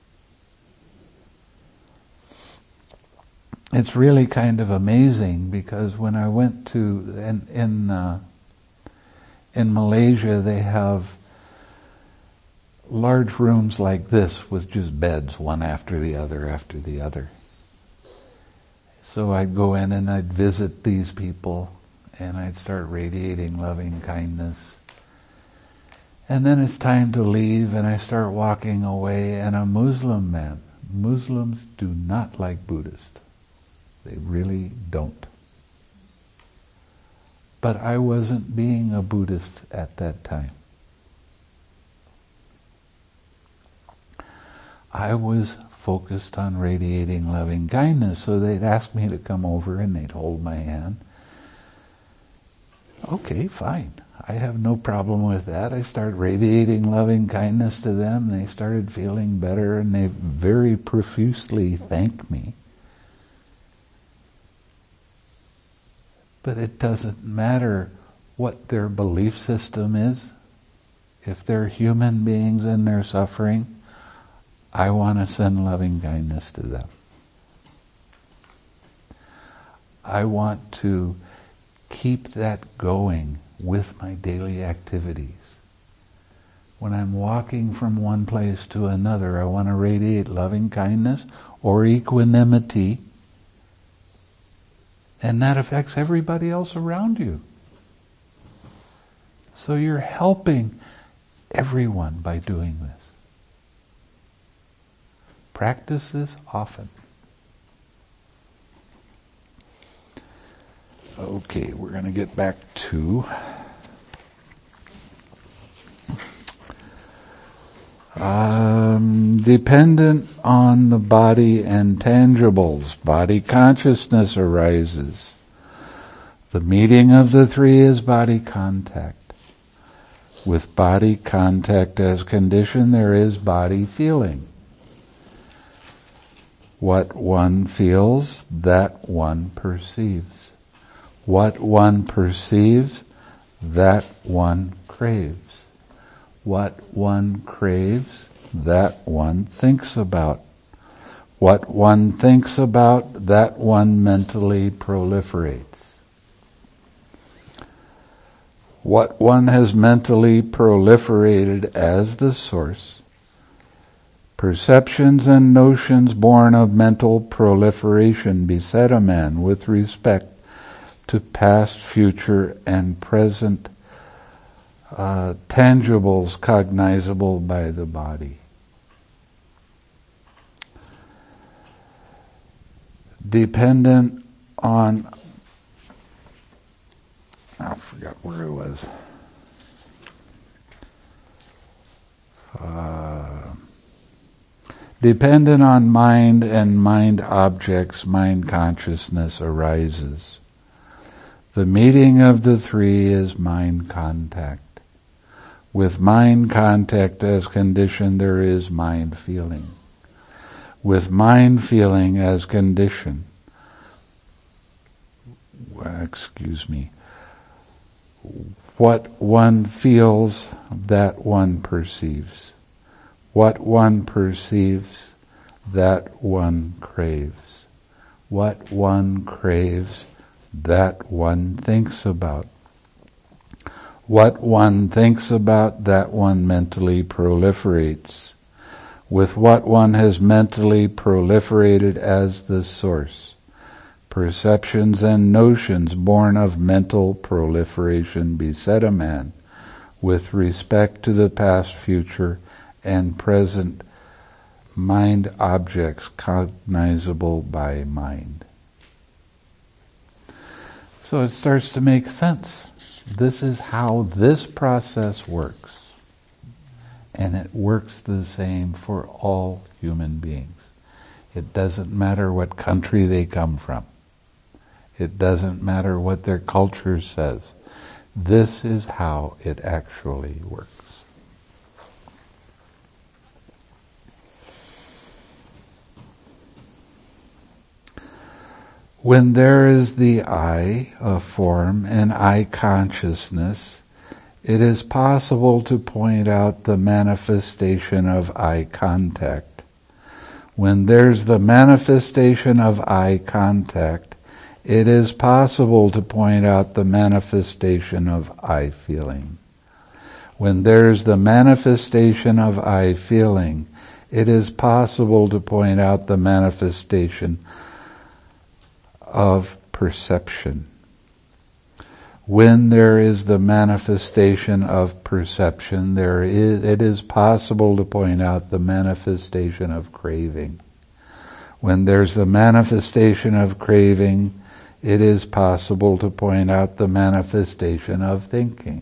A: It's really kind of amazing because when I went to, in, in, uh, in Malaysia they have large rooms like this with just beds, one after the other after the other. So I'd go in and I'd visit these people and I'd start radiating loving kindness. And then it's time to leave and I start walking away and a Muslim man, Muslims do not like Buddhists. They really don't. But I wasn't being a Buddhist at that time. I was focused on radiating loving kindness, so they'd ask me to come over and they'd hold my hand. Okay, fine. I have no problem with that. I started radiating loving kindness to them. They started feeling better and they very profusely thanked me. But it doesn't matter what their belief system is. If they're human beings and they're suffering, I want to send loving kindness to them. I want to keep that going with my daily activities. When I'm walking from one place to another, I want to radiate loving kindness or equanimity, and that affects everybody else around you. So you're helping everyone by doing this. Practice this often. Okay, we're going to get back to um, dependent on the body and tangibles. Body consciousness arises. The meeting of the three is body contact. With body contact as condition, there is body feeling. What one feels, that one perceives. What one perceives, that one craves. What one craves, that one thinks about. What one thinks about, that one mentally proliferates. What one has mentally proliferated as the source, perceptions and notions born of mental proliferation beset a man with respect to past, future, and present uh, tangibles cognizable by the body. Dependent on, I forgot where it was. Uh, dependent on mind and mind objects, mind consciousness arises. The meeting of the three is mind contact. With mind contact as condition, there is mind feeling. With mind feeling as condition, excuse me, what one feels, that one perceives. What one perceives, that one craves. What one craves, that one thinks about. What one thinks about, that one mentally proliferates. With what one has mentally proliferated as the source, perceptions and notions born of mental proliferation beset a man with respect to the past, future, and present mind objects cognizable by mind. So it starts to make sense. This is how this process works. And it works the same for all human beings. It doesn't matter what country they come from. It doesn't matter what their culture says. This is how it actually works. When there is the I of form and I consciousness, it is possible to point out the manifestation of eye contact. When there's the manifestation of eye contact, it is possible to point out the manifestation of eye feeling. When there's the manifestation of eye feeling, it is possible to point out the manifestation of perception. When there is the manifestation of perception, there is, it is possible to point out the manifestation of craving. When there's the manifestation of craving, it is possible to point out the manifestation of thinking.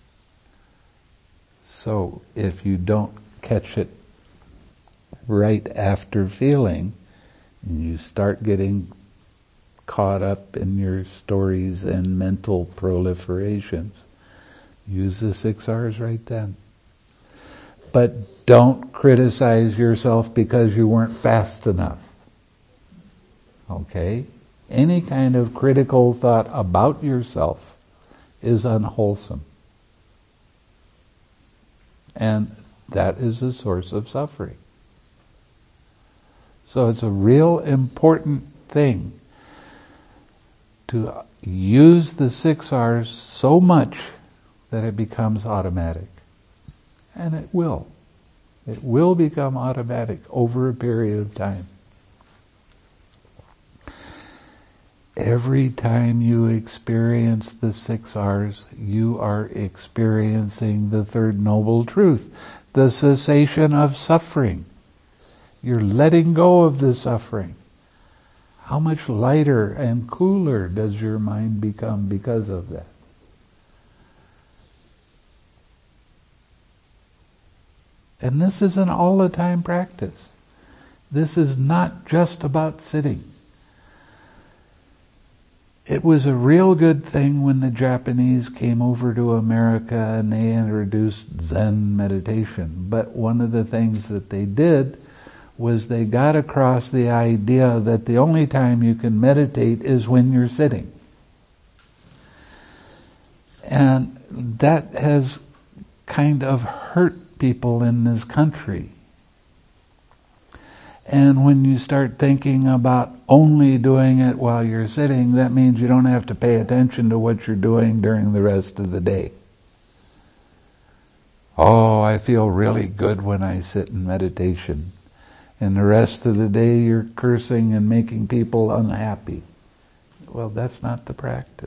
A: So if you don't catch it right after feeling, and you start getting caught up in your stories and mental proliferations, use the six R's right then. But don't criticize yourself because you weren't fast enough. Okay? Any kind of critical thought about yourself is unwholesome. And that is a source of suffering. So it's a real important thing to use the six R's so much that it becomes automatic. And it will. It will become automatic over a period of time. Every time you experience the six R's, you are experiencing the third noble truth, the cessation of suffering. You're letting go of the suffering. How much lighter and cooler does your mind become because of that? And this is an all-the-time practice. This is not just about sitting. It was a real good thing when the Japanese came over to America and they introduced Zen meditation. But one of the things that they did was they got across the idea that the only time you can meditate is when you're sitting. And that has kind of hurt people in this country. And when you start thinking about only doing it while you're sitting, that means you don't have to pay attention to what you're doing during the rest of the day. Oh, I feel really good when I sit in meditation. And the rest of the day you're cursing and making people unhappy. Well, that's not the practice.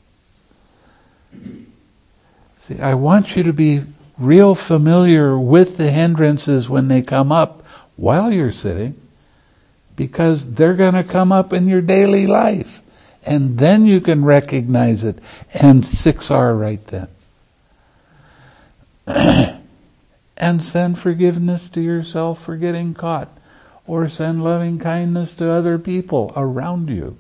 A: See, I want you to be real familiar with the hindrances when they come up while you're sitting, because they're going to come up in your daily life. And then you can recognize it and six R right then. And send forgiveness to yourself for getting caught, or send loving kindness to other people around you.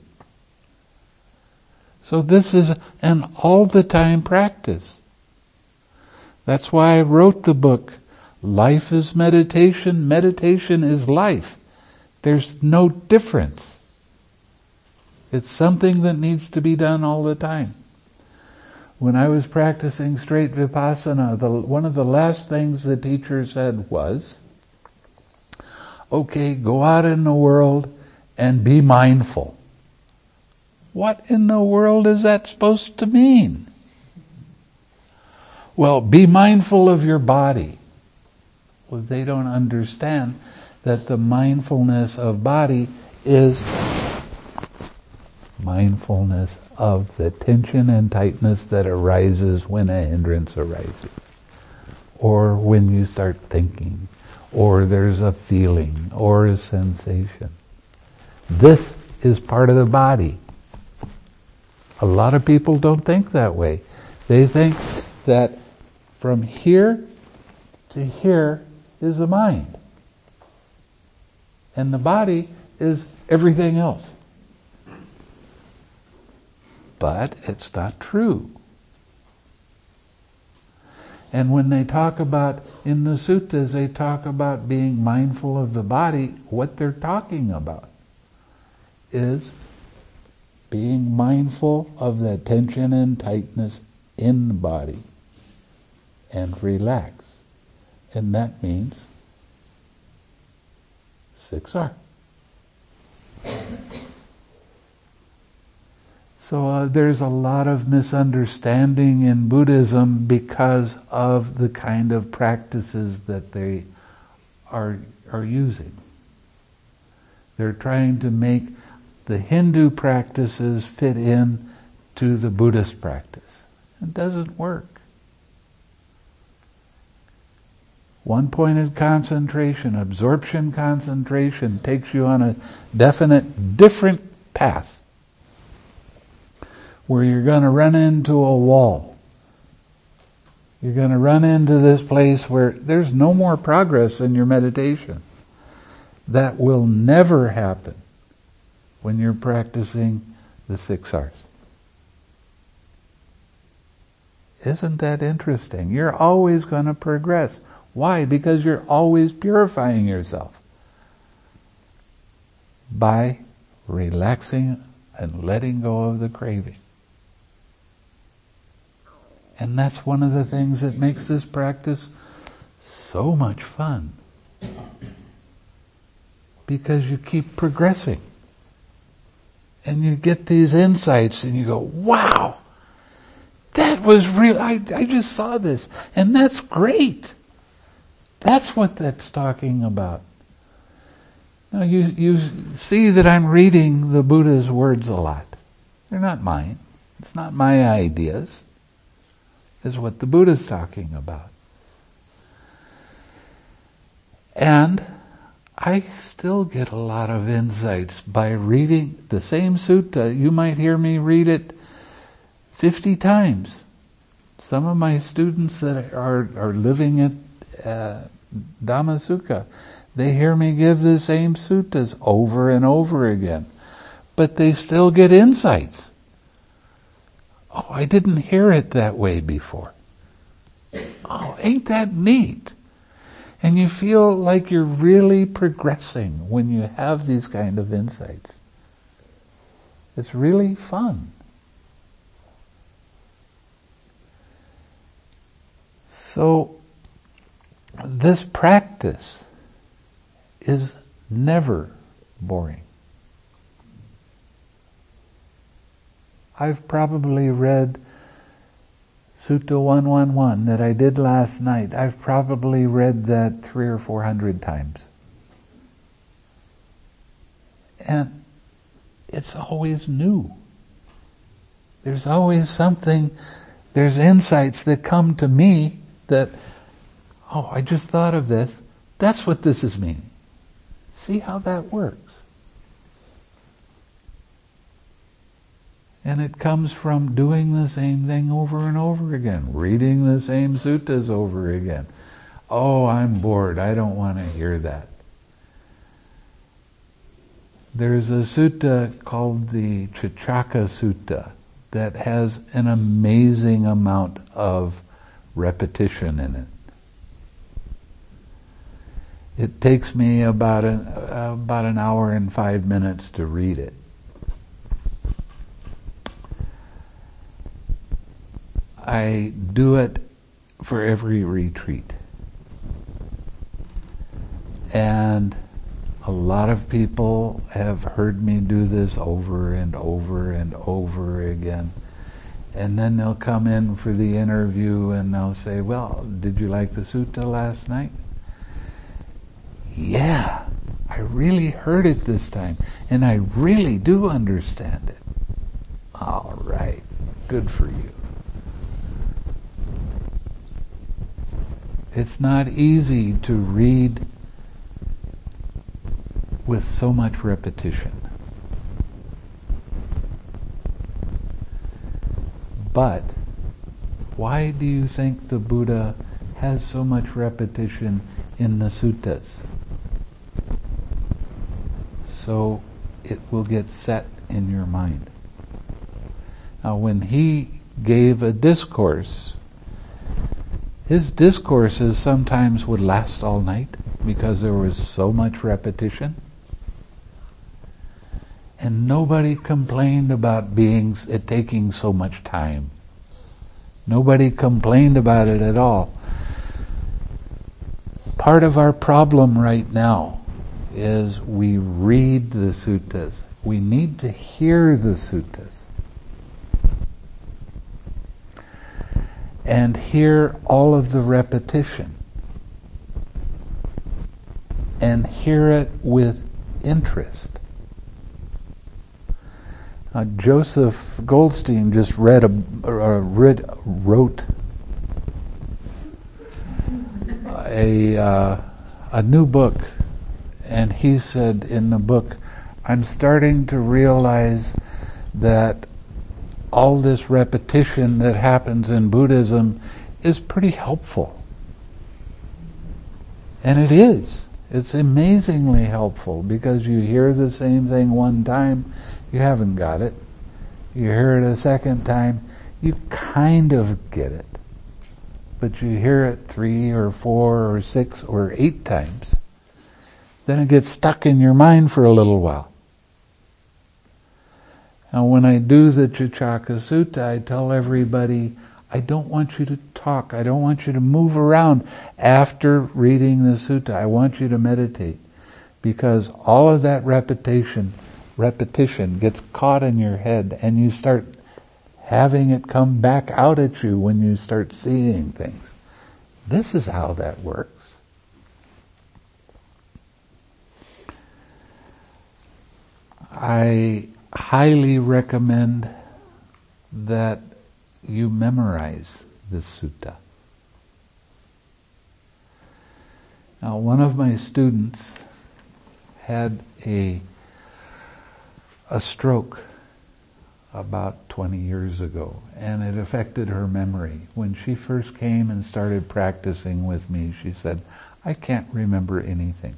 A: So this is an all-the-time practice. That's why I wrote the book, Life is Meditation, Meditation is Life. There's no difference. It's something that needs to be done all the time. When I was practicing straight Vipassana, the, one of the last things the teacher said was, okay, go out in the world and be mindful. What in the world is that supposed to mean? Well, be mindful of your body. Well, they don't understand that the mindfulness of body is mindfulness of the tension and tightness that arises when a hindrance arises, or when you start thinking, or there's a feeling, or a sensation. This is part of the body. A lot of people don't think that way. They think that from here to here is the mind. And the body is everything else. But it's not true. And when they talk about, in the suttas, they talk about being mindful of the body, what they're talking about is being mindful of the tension and tightness in the body and relax. And that means six R. So uh, there's a lot of misunderstanding in Buddhism because of the kind of practices that they are are using. They're trying to make the Hindu practices fit in to the Buddhist practice. It doesn't work. One-pointed concentration, absorption concentration, takes you on a definite, different path, where you're going to run into a wall. You're going to run into this place where there's no more progress in your meditation. That will never happen when you're practicing the six R's. Isn't that interesting? You're always going to progress. Why? Because you're always purifying yourself by relaxing and letting go of the craving. And that's one of the things that makes this practice so much fun. Because you keep progressing. And you get these insights and you go, wow, that was real. I, I just saw this. And that's great. That's what that's talking about. Now you, you see that I'm reading the Buddha's words a lot. They're not mine. It's not my ideas. It's what the Buddha's talking about. And I still get a lot of insights by reading the same sutta. You might hear me read it fifty times. Some of my students that are, are living at uh, Dhammasukha, they hear me give the same suttas over and over again. But they still get insights. Oh, I didn't hear it that way before. Oh, ain't that neat? And you feel like you're really progressing when you have these kind of insights. It's really fun. So, this practice is never boring. I've probably read Sutta one eleven that I did last night. I've probably read that three or four hundred times. And it's always new. There's always something, there's insights that come to me that, oh, I just thought of this. That's what this is meaning. See how that works. And it comes from doing the same thing over and over again, reading the same suttas over again. Oh, I'm bored. I don't want to hear that. There's a sutta called the Chichaka Sutta that has an amazing amount of repetition in it. It takes me about an, uh, about an hour and five minutes to read it. I do it for every retreat. And a lot of people have heard me do this over and over and over again. And then they'll come in for the interview and they'll say, well, did you like the sutta last night? Yeah, I really heard it this time, and I really do understand it. All right, good for you. It's not easy to read with so much repetition. But why do you think the Buddha has so much repetition in the suttas? So it will get set in your mind. Now when he gave a discourse, his discourses sometimes would last all night because there was so much repetition. And nobody complained about being it taking so much time. Nobody complained about it at all. Part of our problem right now is we read the suttas. We need to hear the suttas. And hear all of the repetition. And hear it with interest. Uh, Joseph Goldstein just read a, uh, read, wrote a uh, a new book, and he said in the book, I'm starting to realize that all this repetition that happens in Buddhism is pretty helpful. And it is. It's amazingly helpful because you hear the same thing one time, you haven't got it. You hear it a second time, you kind of get it. But you hear it three or four or six or eight times, then it gets stuck in your mind for a little while. Now when I do the Chichaka Sutta, I tell everybody, I don't want you to talk. I don't want you to move around after reading the sutta. I want you to meditate. Because all of that repetition, repetition gets caught in your head and you start having it come back out at you when you start seeing things. This is how that works. I highly recommend that you memorize this sutta. Now, one of my students had a a stroke about twenty years ago, and it affected her memory. When she first came and started practicing with me, she said, I can't remember anything.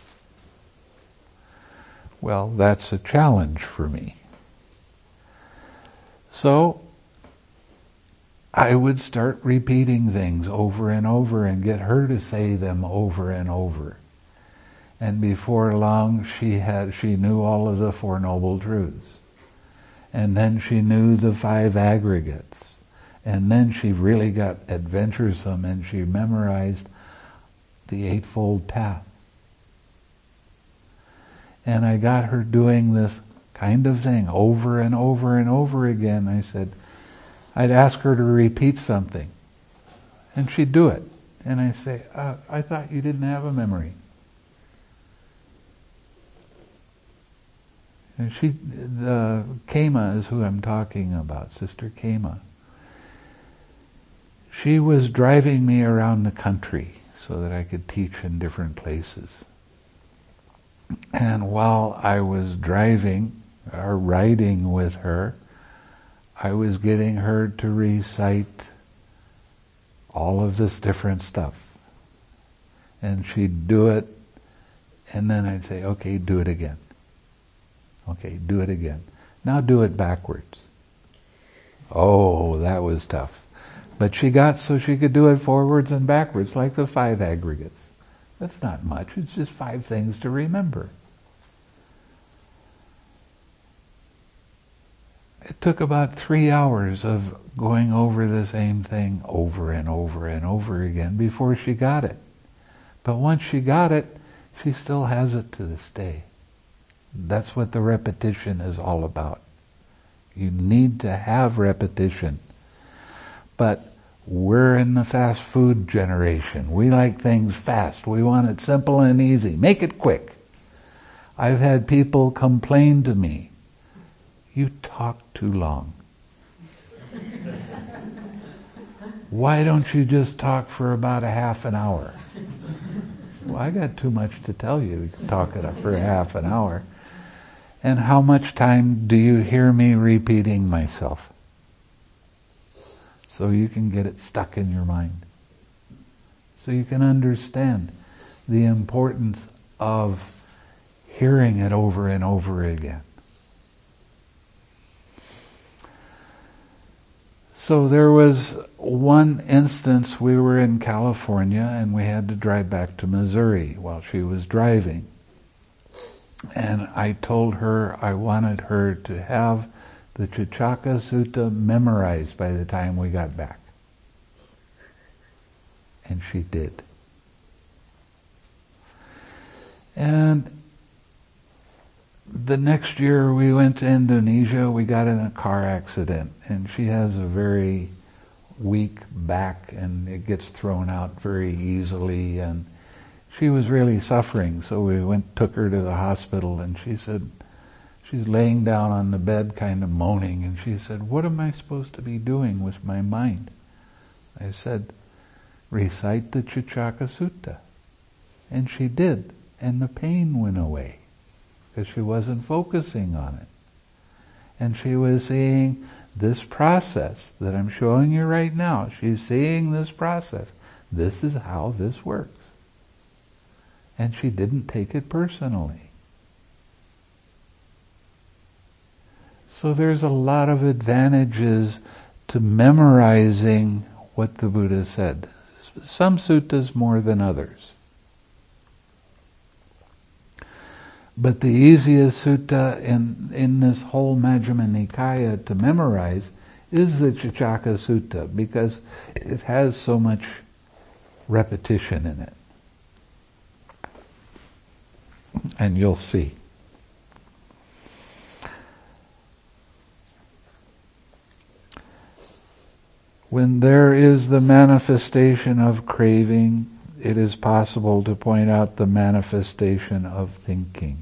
A: Well, that's a challenge for me. So, I would start repeating things over and over and get her to say them over and over. And before long, she had she knew all of the Four Noble Truths. And then she knew the five aggregates. And then she really got adventuresome and she memorized the Eightfold Path. And I got her doing this kind of thing over and over and over again. I said, I'd ask her to repeat something. And she'd do it. And I say, uh, I thought you didn't have a memory. And she, the Kema is who I'm talking about, Sister Kema. She was driving me around the country so that I could teach in different places. And while I was driving or riding with her, I was getting her to recite all of this different stuff. And she'd do it, and then I'd say, okay, do it again. Okay, do it again. Now do it backwards. Oh, that was tough. But she got so she could do it forwards and backwards, like the five aggregates. That's not much. It's just five things to remember. It took about three hours of going over the same thing over and over and over again before she got it. But once she got it, she still has it to this day. That's what the repetition is all about. You need to have repetition. But we're in the fast food generation. We like things fast. We want it simple and easy. Make it quick. I've had people complain to me, you talk too long. Why don't you just talk for about a half an hour? Well, I got too much to tell you to talk it up for a half an hour. And how much time do you hear me repeating myself? So you can get it stuck in your mind. So you can understand the importance of hearing it over and over again. So there was one instance, we were in California and we had to drive back to Missouri while she was driving. And I told her I wanted her to have the Chichaka Sutta memorized by the time we got back. And she did. And the next year we went to Indonesia, we got in a car accident, and she has a very weak back and it gets thrown out very easily, and she was really suffering, so we went, took her to the hospital, and she said, she's laying down on the bed kind of moaning, and she said, what am I supposed to be doing with my mind? I said, recite the Chichaka Sutta. And she did, and the pain went away, because she wasn't focusing on it. And she was seeing this process that I'm showing you right now. She's seeing this process. This is how this works. And she didn't take it personally. So there's a lot of advantages to memorizing what the Buddha said. Some suttas more than others. But the easiest sutta in, in this whole Majjhima Nikaya to memorize is the Chichaka Sutta, because it has so much repetition in it. And you'll see. When there is the manifestation of craving, it is possible to point out the manifestation of thinking.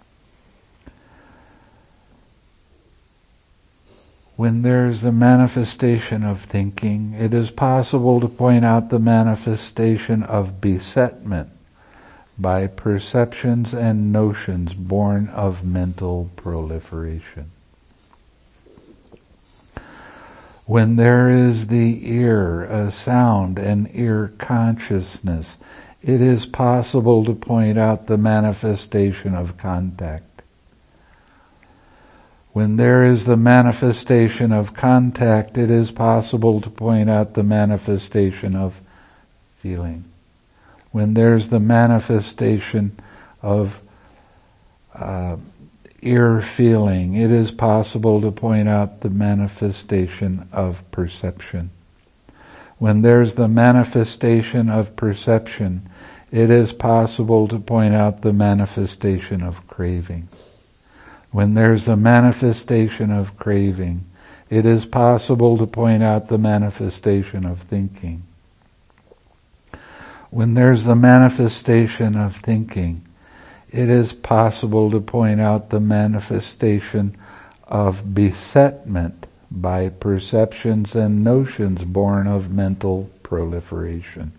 A: When there's the manifestation of thinking, it is possible to point out the manifestation of besetment by perceptions and notions born of mental proliferation. When there is the ear, a sound, and ear consciousness, it is possible to point out the manifestation of contact. When there is the manifestation of contact, it is possible to point out the manifestation of feeling. When there's the manifestation of uh, ear feeling, it is possible to point out the manifestation of perception. When there's the manifestation of perception, it is possible to point out the manifestation of craving. When there's the manifestation of craving, it is possible to point out the manifestation of thinking. When there's the manifestation of thinking, it is possible to point out the manifestation of besetment by perceptions and notions born of mental proliferation.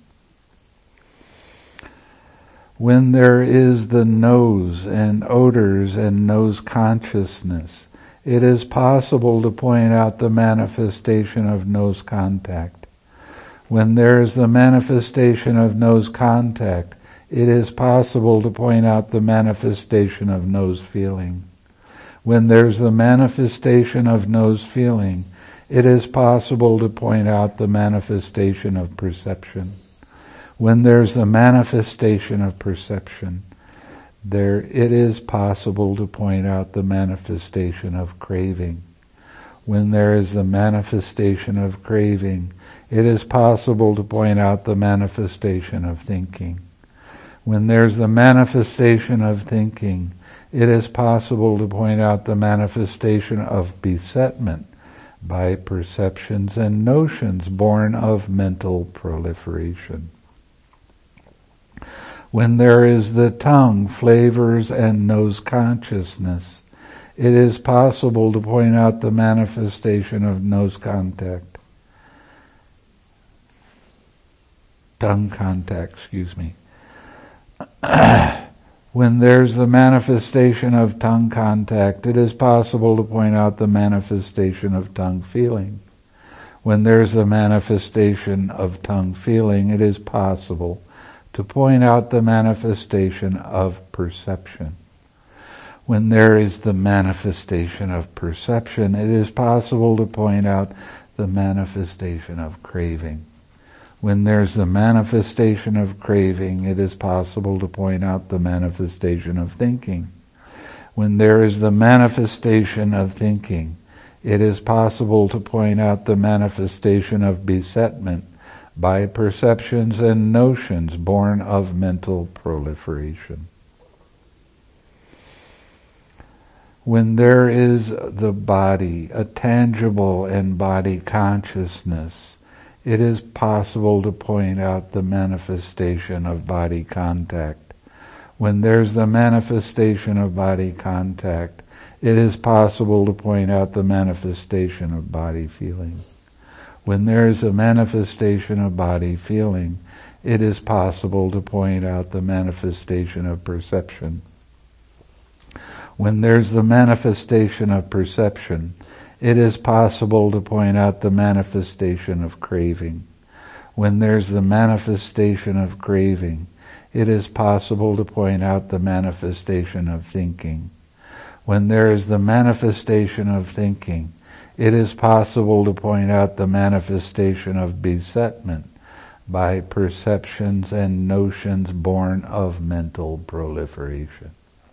A: When there is the nose and odors and nose consciousness, it is possible to point out the manifestation of nose contact. When there is the manifestation of nose contact, it is possible to point out the manifestation of nose feeling. When there's the manifestation of nose feeling, it is possible to point out the manifestation of perception. When there's the manifestation of perception, there it is possible to point out the manifestation of craving. When there is the manifestation of craving, it is possible to point out the manifestation of thinking. When there's the manifestation of thinking, it is possible to point out the manifestation of besetment by perceptions and notions born of mental proliferation. When there is the tongue, flavors, and nose consciousness, it is possible to point out the manifestation of nose contact. Tongue contact, excuse me. When there's the manifestation of tongue contact, it is possible to point out the manifestation of tongue feeling. When there's the manifestation of tongue feeling, it is possible to point out the manifestation of perception. When there is the manifestation of perception, it is possible to point out the manifestation of craving. When there's the manifestation of craving, it is possible to point out the manifestation of thinking. When there is the manifestation of thinking, it is possible to point out the manifestation of besetment by perceptions and notions born of mental proliferation. When there is the body, a tangible and body consciousness, it is possible to point out the manifestation of body contact. When there's the manifestation of body contact, it is possible to point out the manifestation of body feeling. When there is a manifestation of body feeling, it is possible to point out the manifestation of perception. When there's the manifestation of perception, it is possible to point out the manifestation of craving. When there's the manifestation of craving, it is possible to point out the manifestation of thinking. When there is the manifestation of thinking, it is possible to point out the manifestation of besetment by perceptions and notions born of mental proliferation.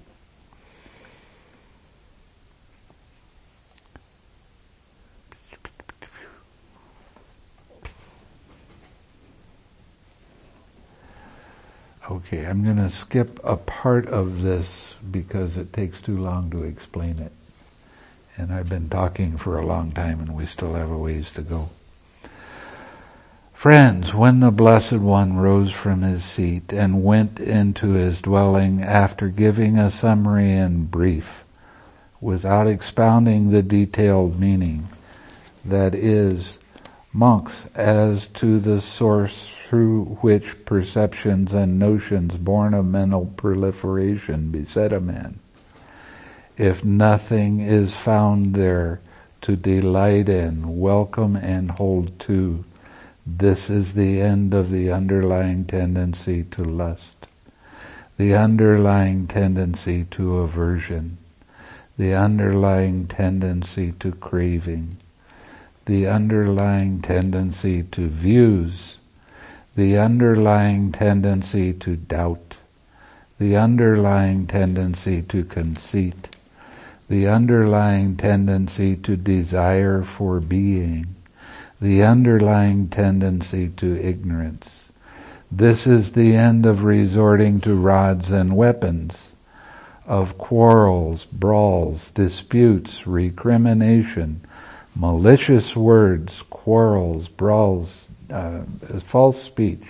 A: Okay, I'm going to skip a part of this because it takes too long to explain it. And I've been talking for a long time and we still have a ways to go. Friends, when the Blessed One rose from his seat and went into his dwelling after giving a summary and brief, without expounding the detailed meaning, that is, monks, as to the source through which perceptions and notions born of mental proliferation beset a man, if nothing is found there to delight in, welcome and hold to, this is the end of the underlying tendency to lust, the underlying tendency to aversion, the underlying tendency to craving, the underlying tendency to views, the underlying tendency to doubt, the underlying tendency to conceit, the underlying tendency to desire for being, the underlying tendency to ignorance. This is the end of resorting to rods and weapons, of quarrels, brawls, disputes, recrimination, malicious words, quarrels, brawls, uh, false speech.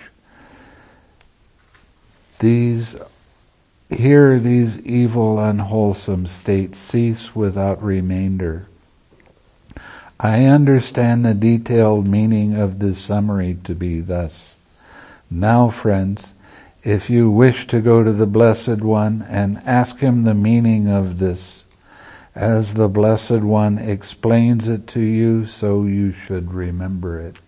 A: These, here these evil, unwholesome states cease without remainder. I understand the detailed meaning of this summary to be thus. Now, friends, if you wish to go to the Blessed One and ask him the meaning of this, as the Blessed One explains it to you, so you should remember it.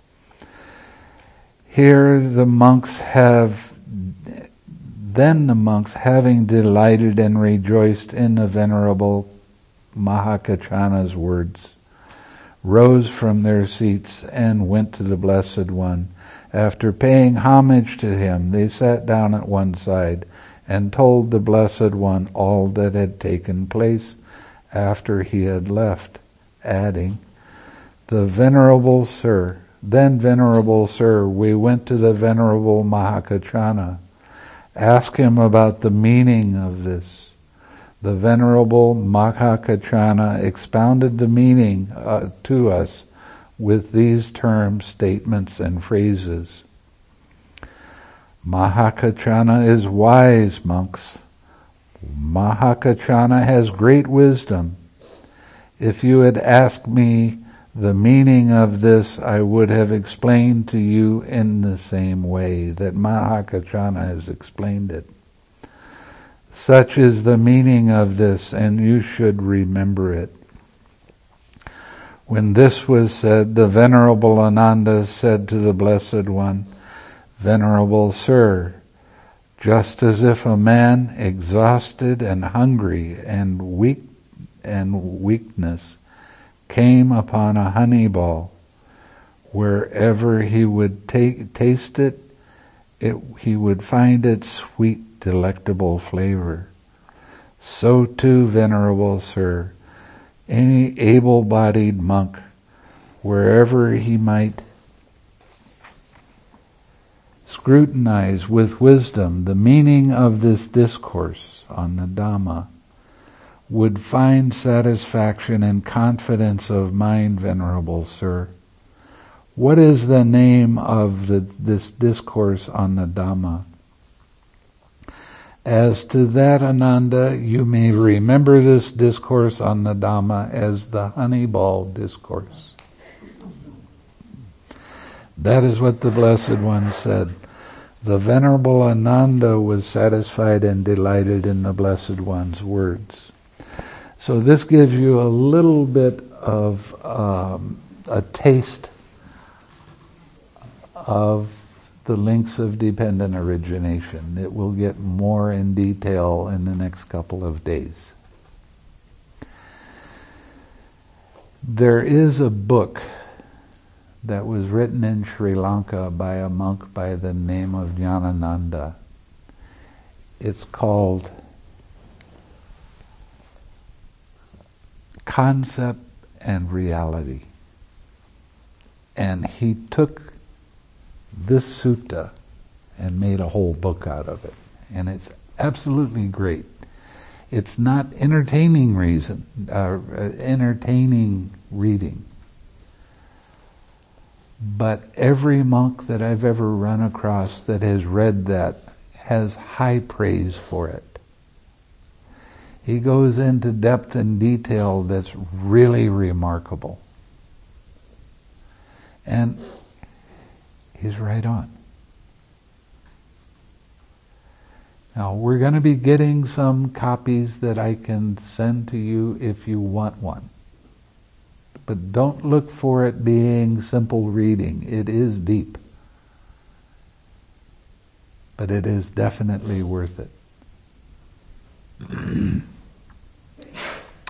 A: Here the monks have, then the monks, having delighted and rejoiced in the Venerable Mahakachana's words, rose from their seats and went to the Blessed One. After paying homage to him, they sat down at one side and told the Blessed One all that had taken place after he had left, adding, "The Venerable Sir, then Venerable Sir, we went to the Venerable Mahakachana. Ask him about the meaning of this." The Venerable Mahakachana expounded the meaning uh, to us with these terms, statements, and phrases. Mahakachana is wise, monks. Mahakachana has great wisdom. If you had asked me the meaning of this, I would have explained to you in the same way that Mahakachana has explained it. Such is the meaning of this, and you should remember it. When this was said, the Venerable Ananda said to the Blessed One, "Venerable Sir, just as if a man exhausted and hungry and weak and weakness came upon a honey ball, wherever he would take, taste it, it, he would find its sweet, delectable flavor. So too, Venerable Sir, any able-bodied monk, wherever he might scrutinize with wisdom the meaning of this discourse on the Dhamma, would find satisfaction and confidence of mind, Venerable Sir. What is the name of the, this discourse on the Dhamma? As to that, Ananda, you may remember this discourse on the Dhamma as the honey ball discourse. That is what the Blessed One said. The Venerable Ananda was satisfied and delighted in the Blessed One's words. So this gives you a little bit of um, a taste of the links of dependent origination. It will get more in detail in the next couple of days. There is a book that was written in Sri Lanka by a monk by the name of Jnanananda. It's called Concept and Reality. And he took this sutta and made a whole book out of it. And it's absolutely great. It's not entertaining reason, uh, entertaining reading. But every monk that I've ever run across that has read that has high praise for it. He goes into depth and detail that's really remarkable. And he's right on. Now, we're going to be getting some copies that I can send to you if you want one. But don't look for it being simple reading. It is deep. But it is definitely worth it.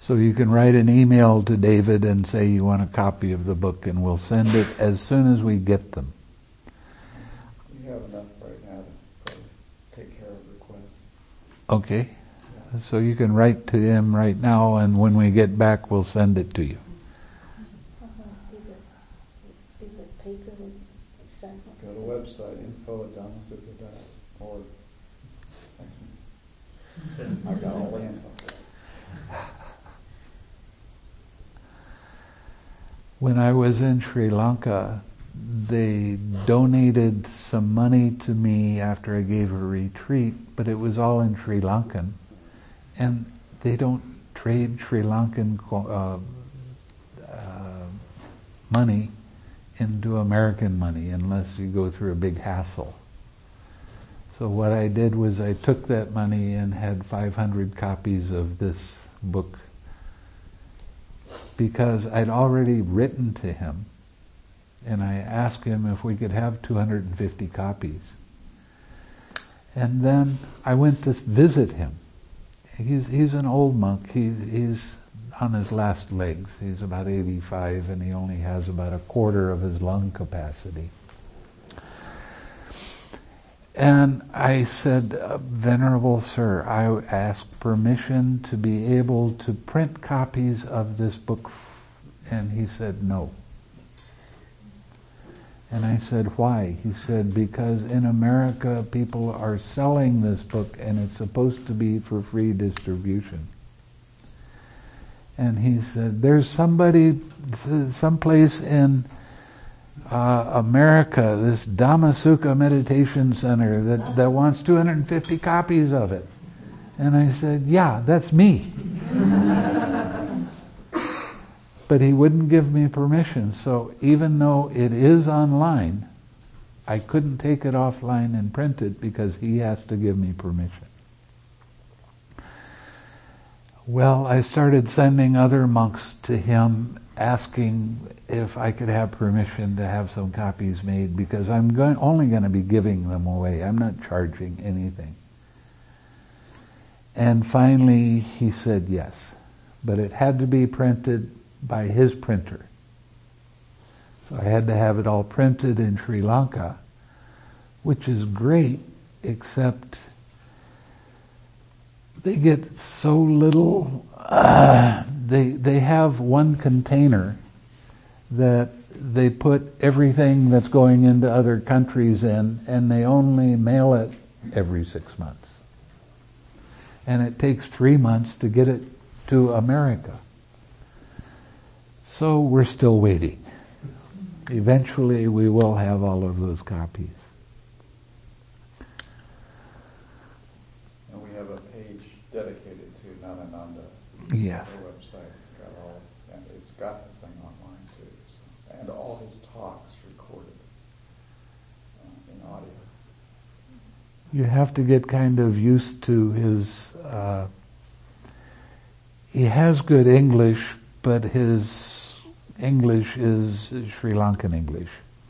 A: So you can write an email to David and say you want a copy of the book, and we'll send it as soon as we get them.
B: We have enough right now to take care of requests.
A: Okay. Yeah. So you can write to him right now, and when we get back, we'll send it to you.
B: Just go to the website, info at dhammasukha dot org. I got all the info.
A: When I was in Sri Lanka, they donated some money to me after I gave a retreat, but it was all in Sri Lankan. And they don't trade Sri Lankan uh, uh, money into American money unless you go through a big hassle. So what I did was I took that money and had five hundred copies of this book, because I'd already written to him, and I asked him if we could have two hundred fifty copies. And then I went to visit him. He's he's an old monk. He's, he's on his last legs. He's about eighty-five, and he only has about a quarter of his lung capacity. And I said, Venerable Sir, I ask permission to be able to print copies of this book. And he said, no. And I said, why? He said, because in America people are selling this book and it's supposed to be for free distribution. And he said, there's somebody, someplace in Uh, America, this Dhammasukha Meditation Center that, that wants two hundred fifty copies of it. And I said, yeah, that's me. But he wouldn't give me permission. So even though it is online, I couldn't take it offline and print it because he has to give me permission. Well, I started sending other monks to him asking if I could have permission to have some copies made, because I'm going, only going to be giving them away. I'm not charging anything. And finally he said yes, but it had to be printed by his printer. So I had to have it all printed in Sri Lanka, which is great, except they get so little. Uh, they they have one container that they put everything that's going into other countries in, and they only mail it every six months. And it takes three months to get it to America. So we're still waiting. Eventually we will have all of those copies.
B: And we have a page dedicated to Nanananda.
A: Yes.
B: On our website. It's got all, and it's got the thing online too. So, and all his talks recorded uh, in audio.
A: You have to get kind of used to his, uh, he has good English, but his English is Sri Lankan English.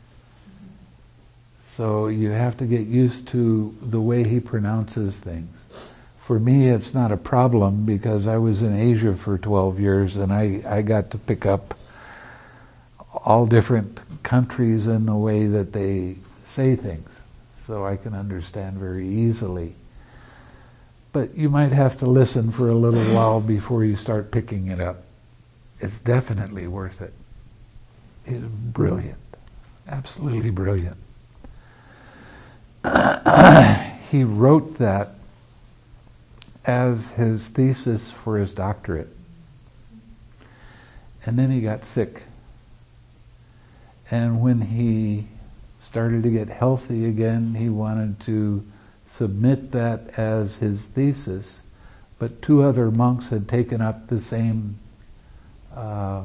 A: So you have to get used to the way he pronounces things. For me, it's not a problem because I was in Asia for twelve years and I, I got to pick up all different countries and the way that they say things. So I can understand very easily. But you might have to listen for a little while before you start picking it up. It's definitely worth it. It's brilliant. Absolutely brilliant. He wrote that as his thesis for his doctorate. And then he got sick. And when he started to get healthy again, he wanted to submit that as his thesis, but two other monks had taken up the same uh,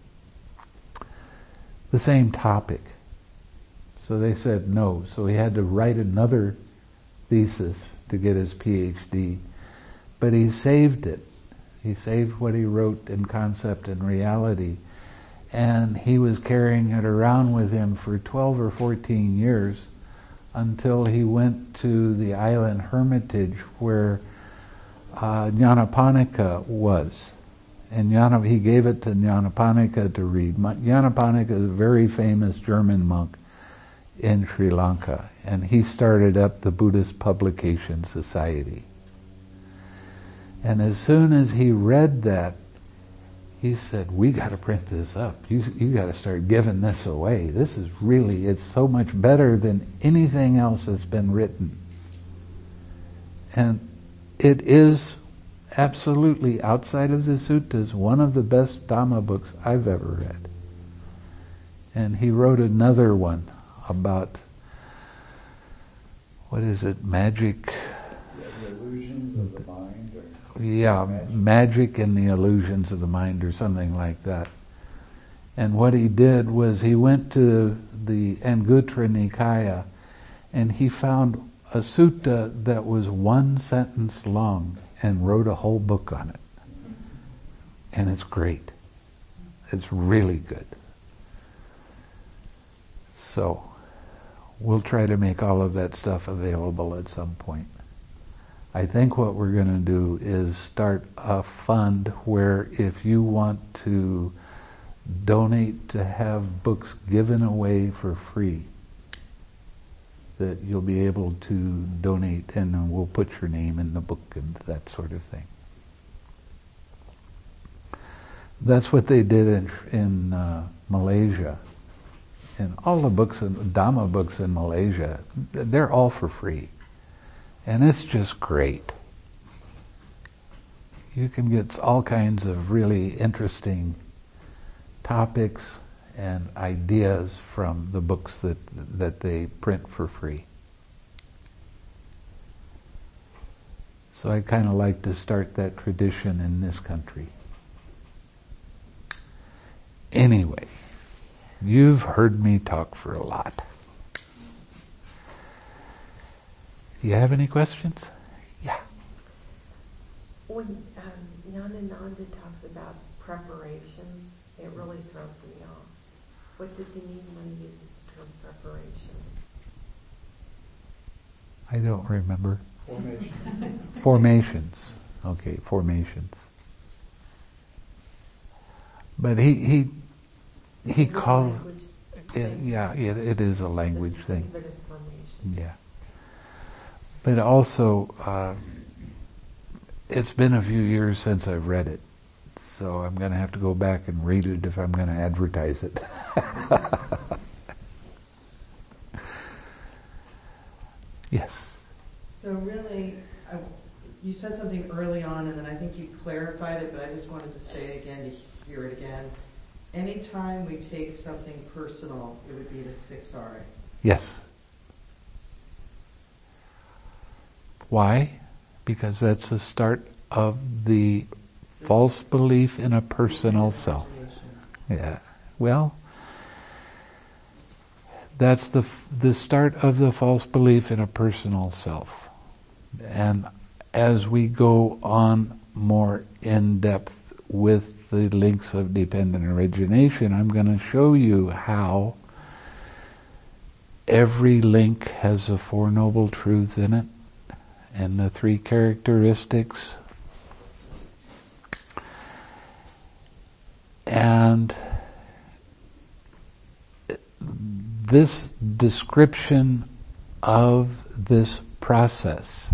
A: the same topic. So they said no. So he had to write another thesis to get his PhD. But he saved it. He saved what he wrote in Concept and Reality. And he was carrying it around with him for twelve or fourteen years until he went to the island Hermitage where uh, Nyanaponika was. And Jnana, he gave it to Nyanaponika to read. Nyanaponika is a very famous German monk in Sri Lanka, and he started up the Buddhist Publication Society. And as soon as he read that, he said, we got to print this up. You you got to start giving this away. This is really, it's so much better than anything else that's been written. And it is absolutely, outside of the suttas, one of the best Dhamma books I've ever read. And he wrote another one about, what is it, magic?
B: The illusions of the mind. Or
A: yeah, magic. magic and the illusions of the mind, or something like that. And what he did was he went to the Anguttara Nikaya and he found a sutta that was one sentence long and wrote a whole book on it. And it's great. It's really good. So, we'll try to make all of that stuff available at some point. I think what we're going to do is start a fund where if you want to donate to have books given away for free, that you'll be able to donate, and then we'll put your name in the book and that sort of thing. That's what they did in, in uh, Malaysia. And all the books, in, Dhamma books in Malaysia, they're all for free. And it's just great. You can get all kinds of really interesting topics and ideas from the books that that they print for free. So I kind of like to start that tradition in this country. Anyway, you've heard me talk for a lot. Do you have any questions? Yeah.
C: When um, Nyanananda talks about preparations, it really throws me off. What does he mean when he uses the term preparations?
A: I don't remember.
B: Formations.
A: Formations. Okay, formations. But he he he
C: Is it a
A: calls
C: language
A: it,
C: thing?
A: yeah, it, it is a language
C: So just
A: thing.
C: think of it as formations.
A: Yeah. But also, uh, it's been a few years since I've read it, so I'm going to have to go back and read it if I'm going to advertise it. Yes.
D: So really, I, you said something early on, and then I think you clarified it, but I just wanted to say it again to hear it again. Anytime we take something personal, it would be the six R A.
A: Yes. Why? Because that's the start of the false belief in a personal self. Yeah. Well, that's the the start of the false belief in a personal self. And as we go on more in depth with the links of dependent origination, I'm going to show you how every link has the Four Noble Truths in it and the three characteristics. And this description of this process,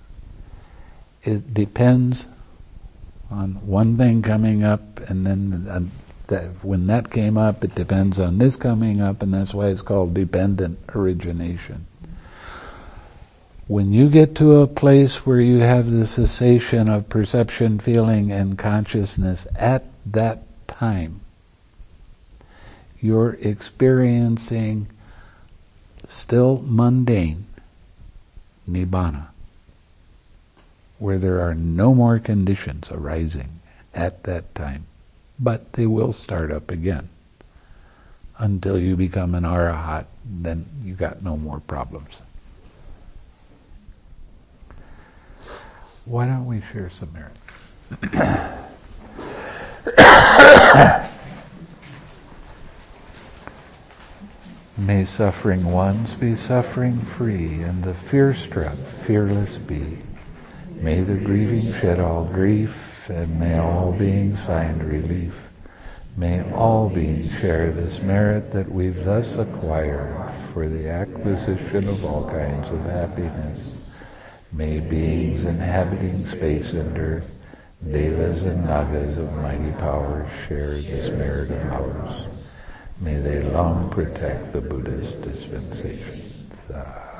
A: it depends on one thing coming up, and then uh, that when that came up, it depends on this coming up, and that's why it's called dependent origination. When you get to a place where you have the cessation of perception, feeling, and consciousness at that time, you're experiencing still mundane nibbana, where there are no more conditions arising at that time. But they will start up again. Until you become an arahat, then you got no more problems. Why don't we share some merit? May suffering ones be suffering free, and the fear-struck fearless be. May the grieving shed all grief, life, and may all beings find relief. May all beings share this merit that we've thus acquired for the acquisition of all kinds of happiness. May beings inhabiting space and earth, devas and nagas of mighty powers, share this merit of ours. May they long protect the Buddhist dispensation.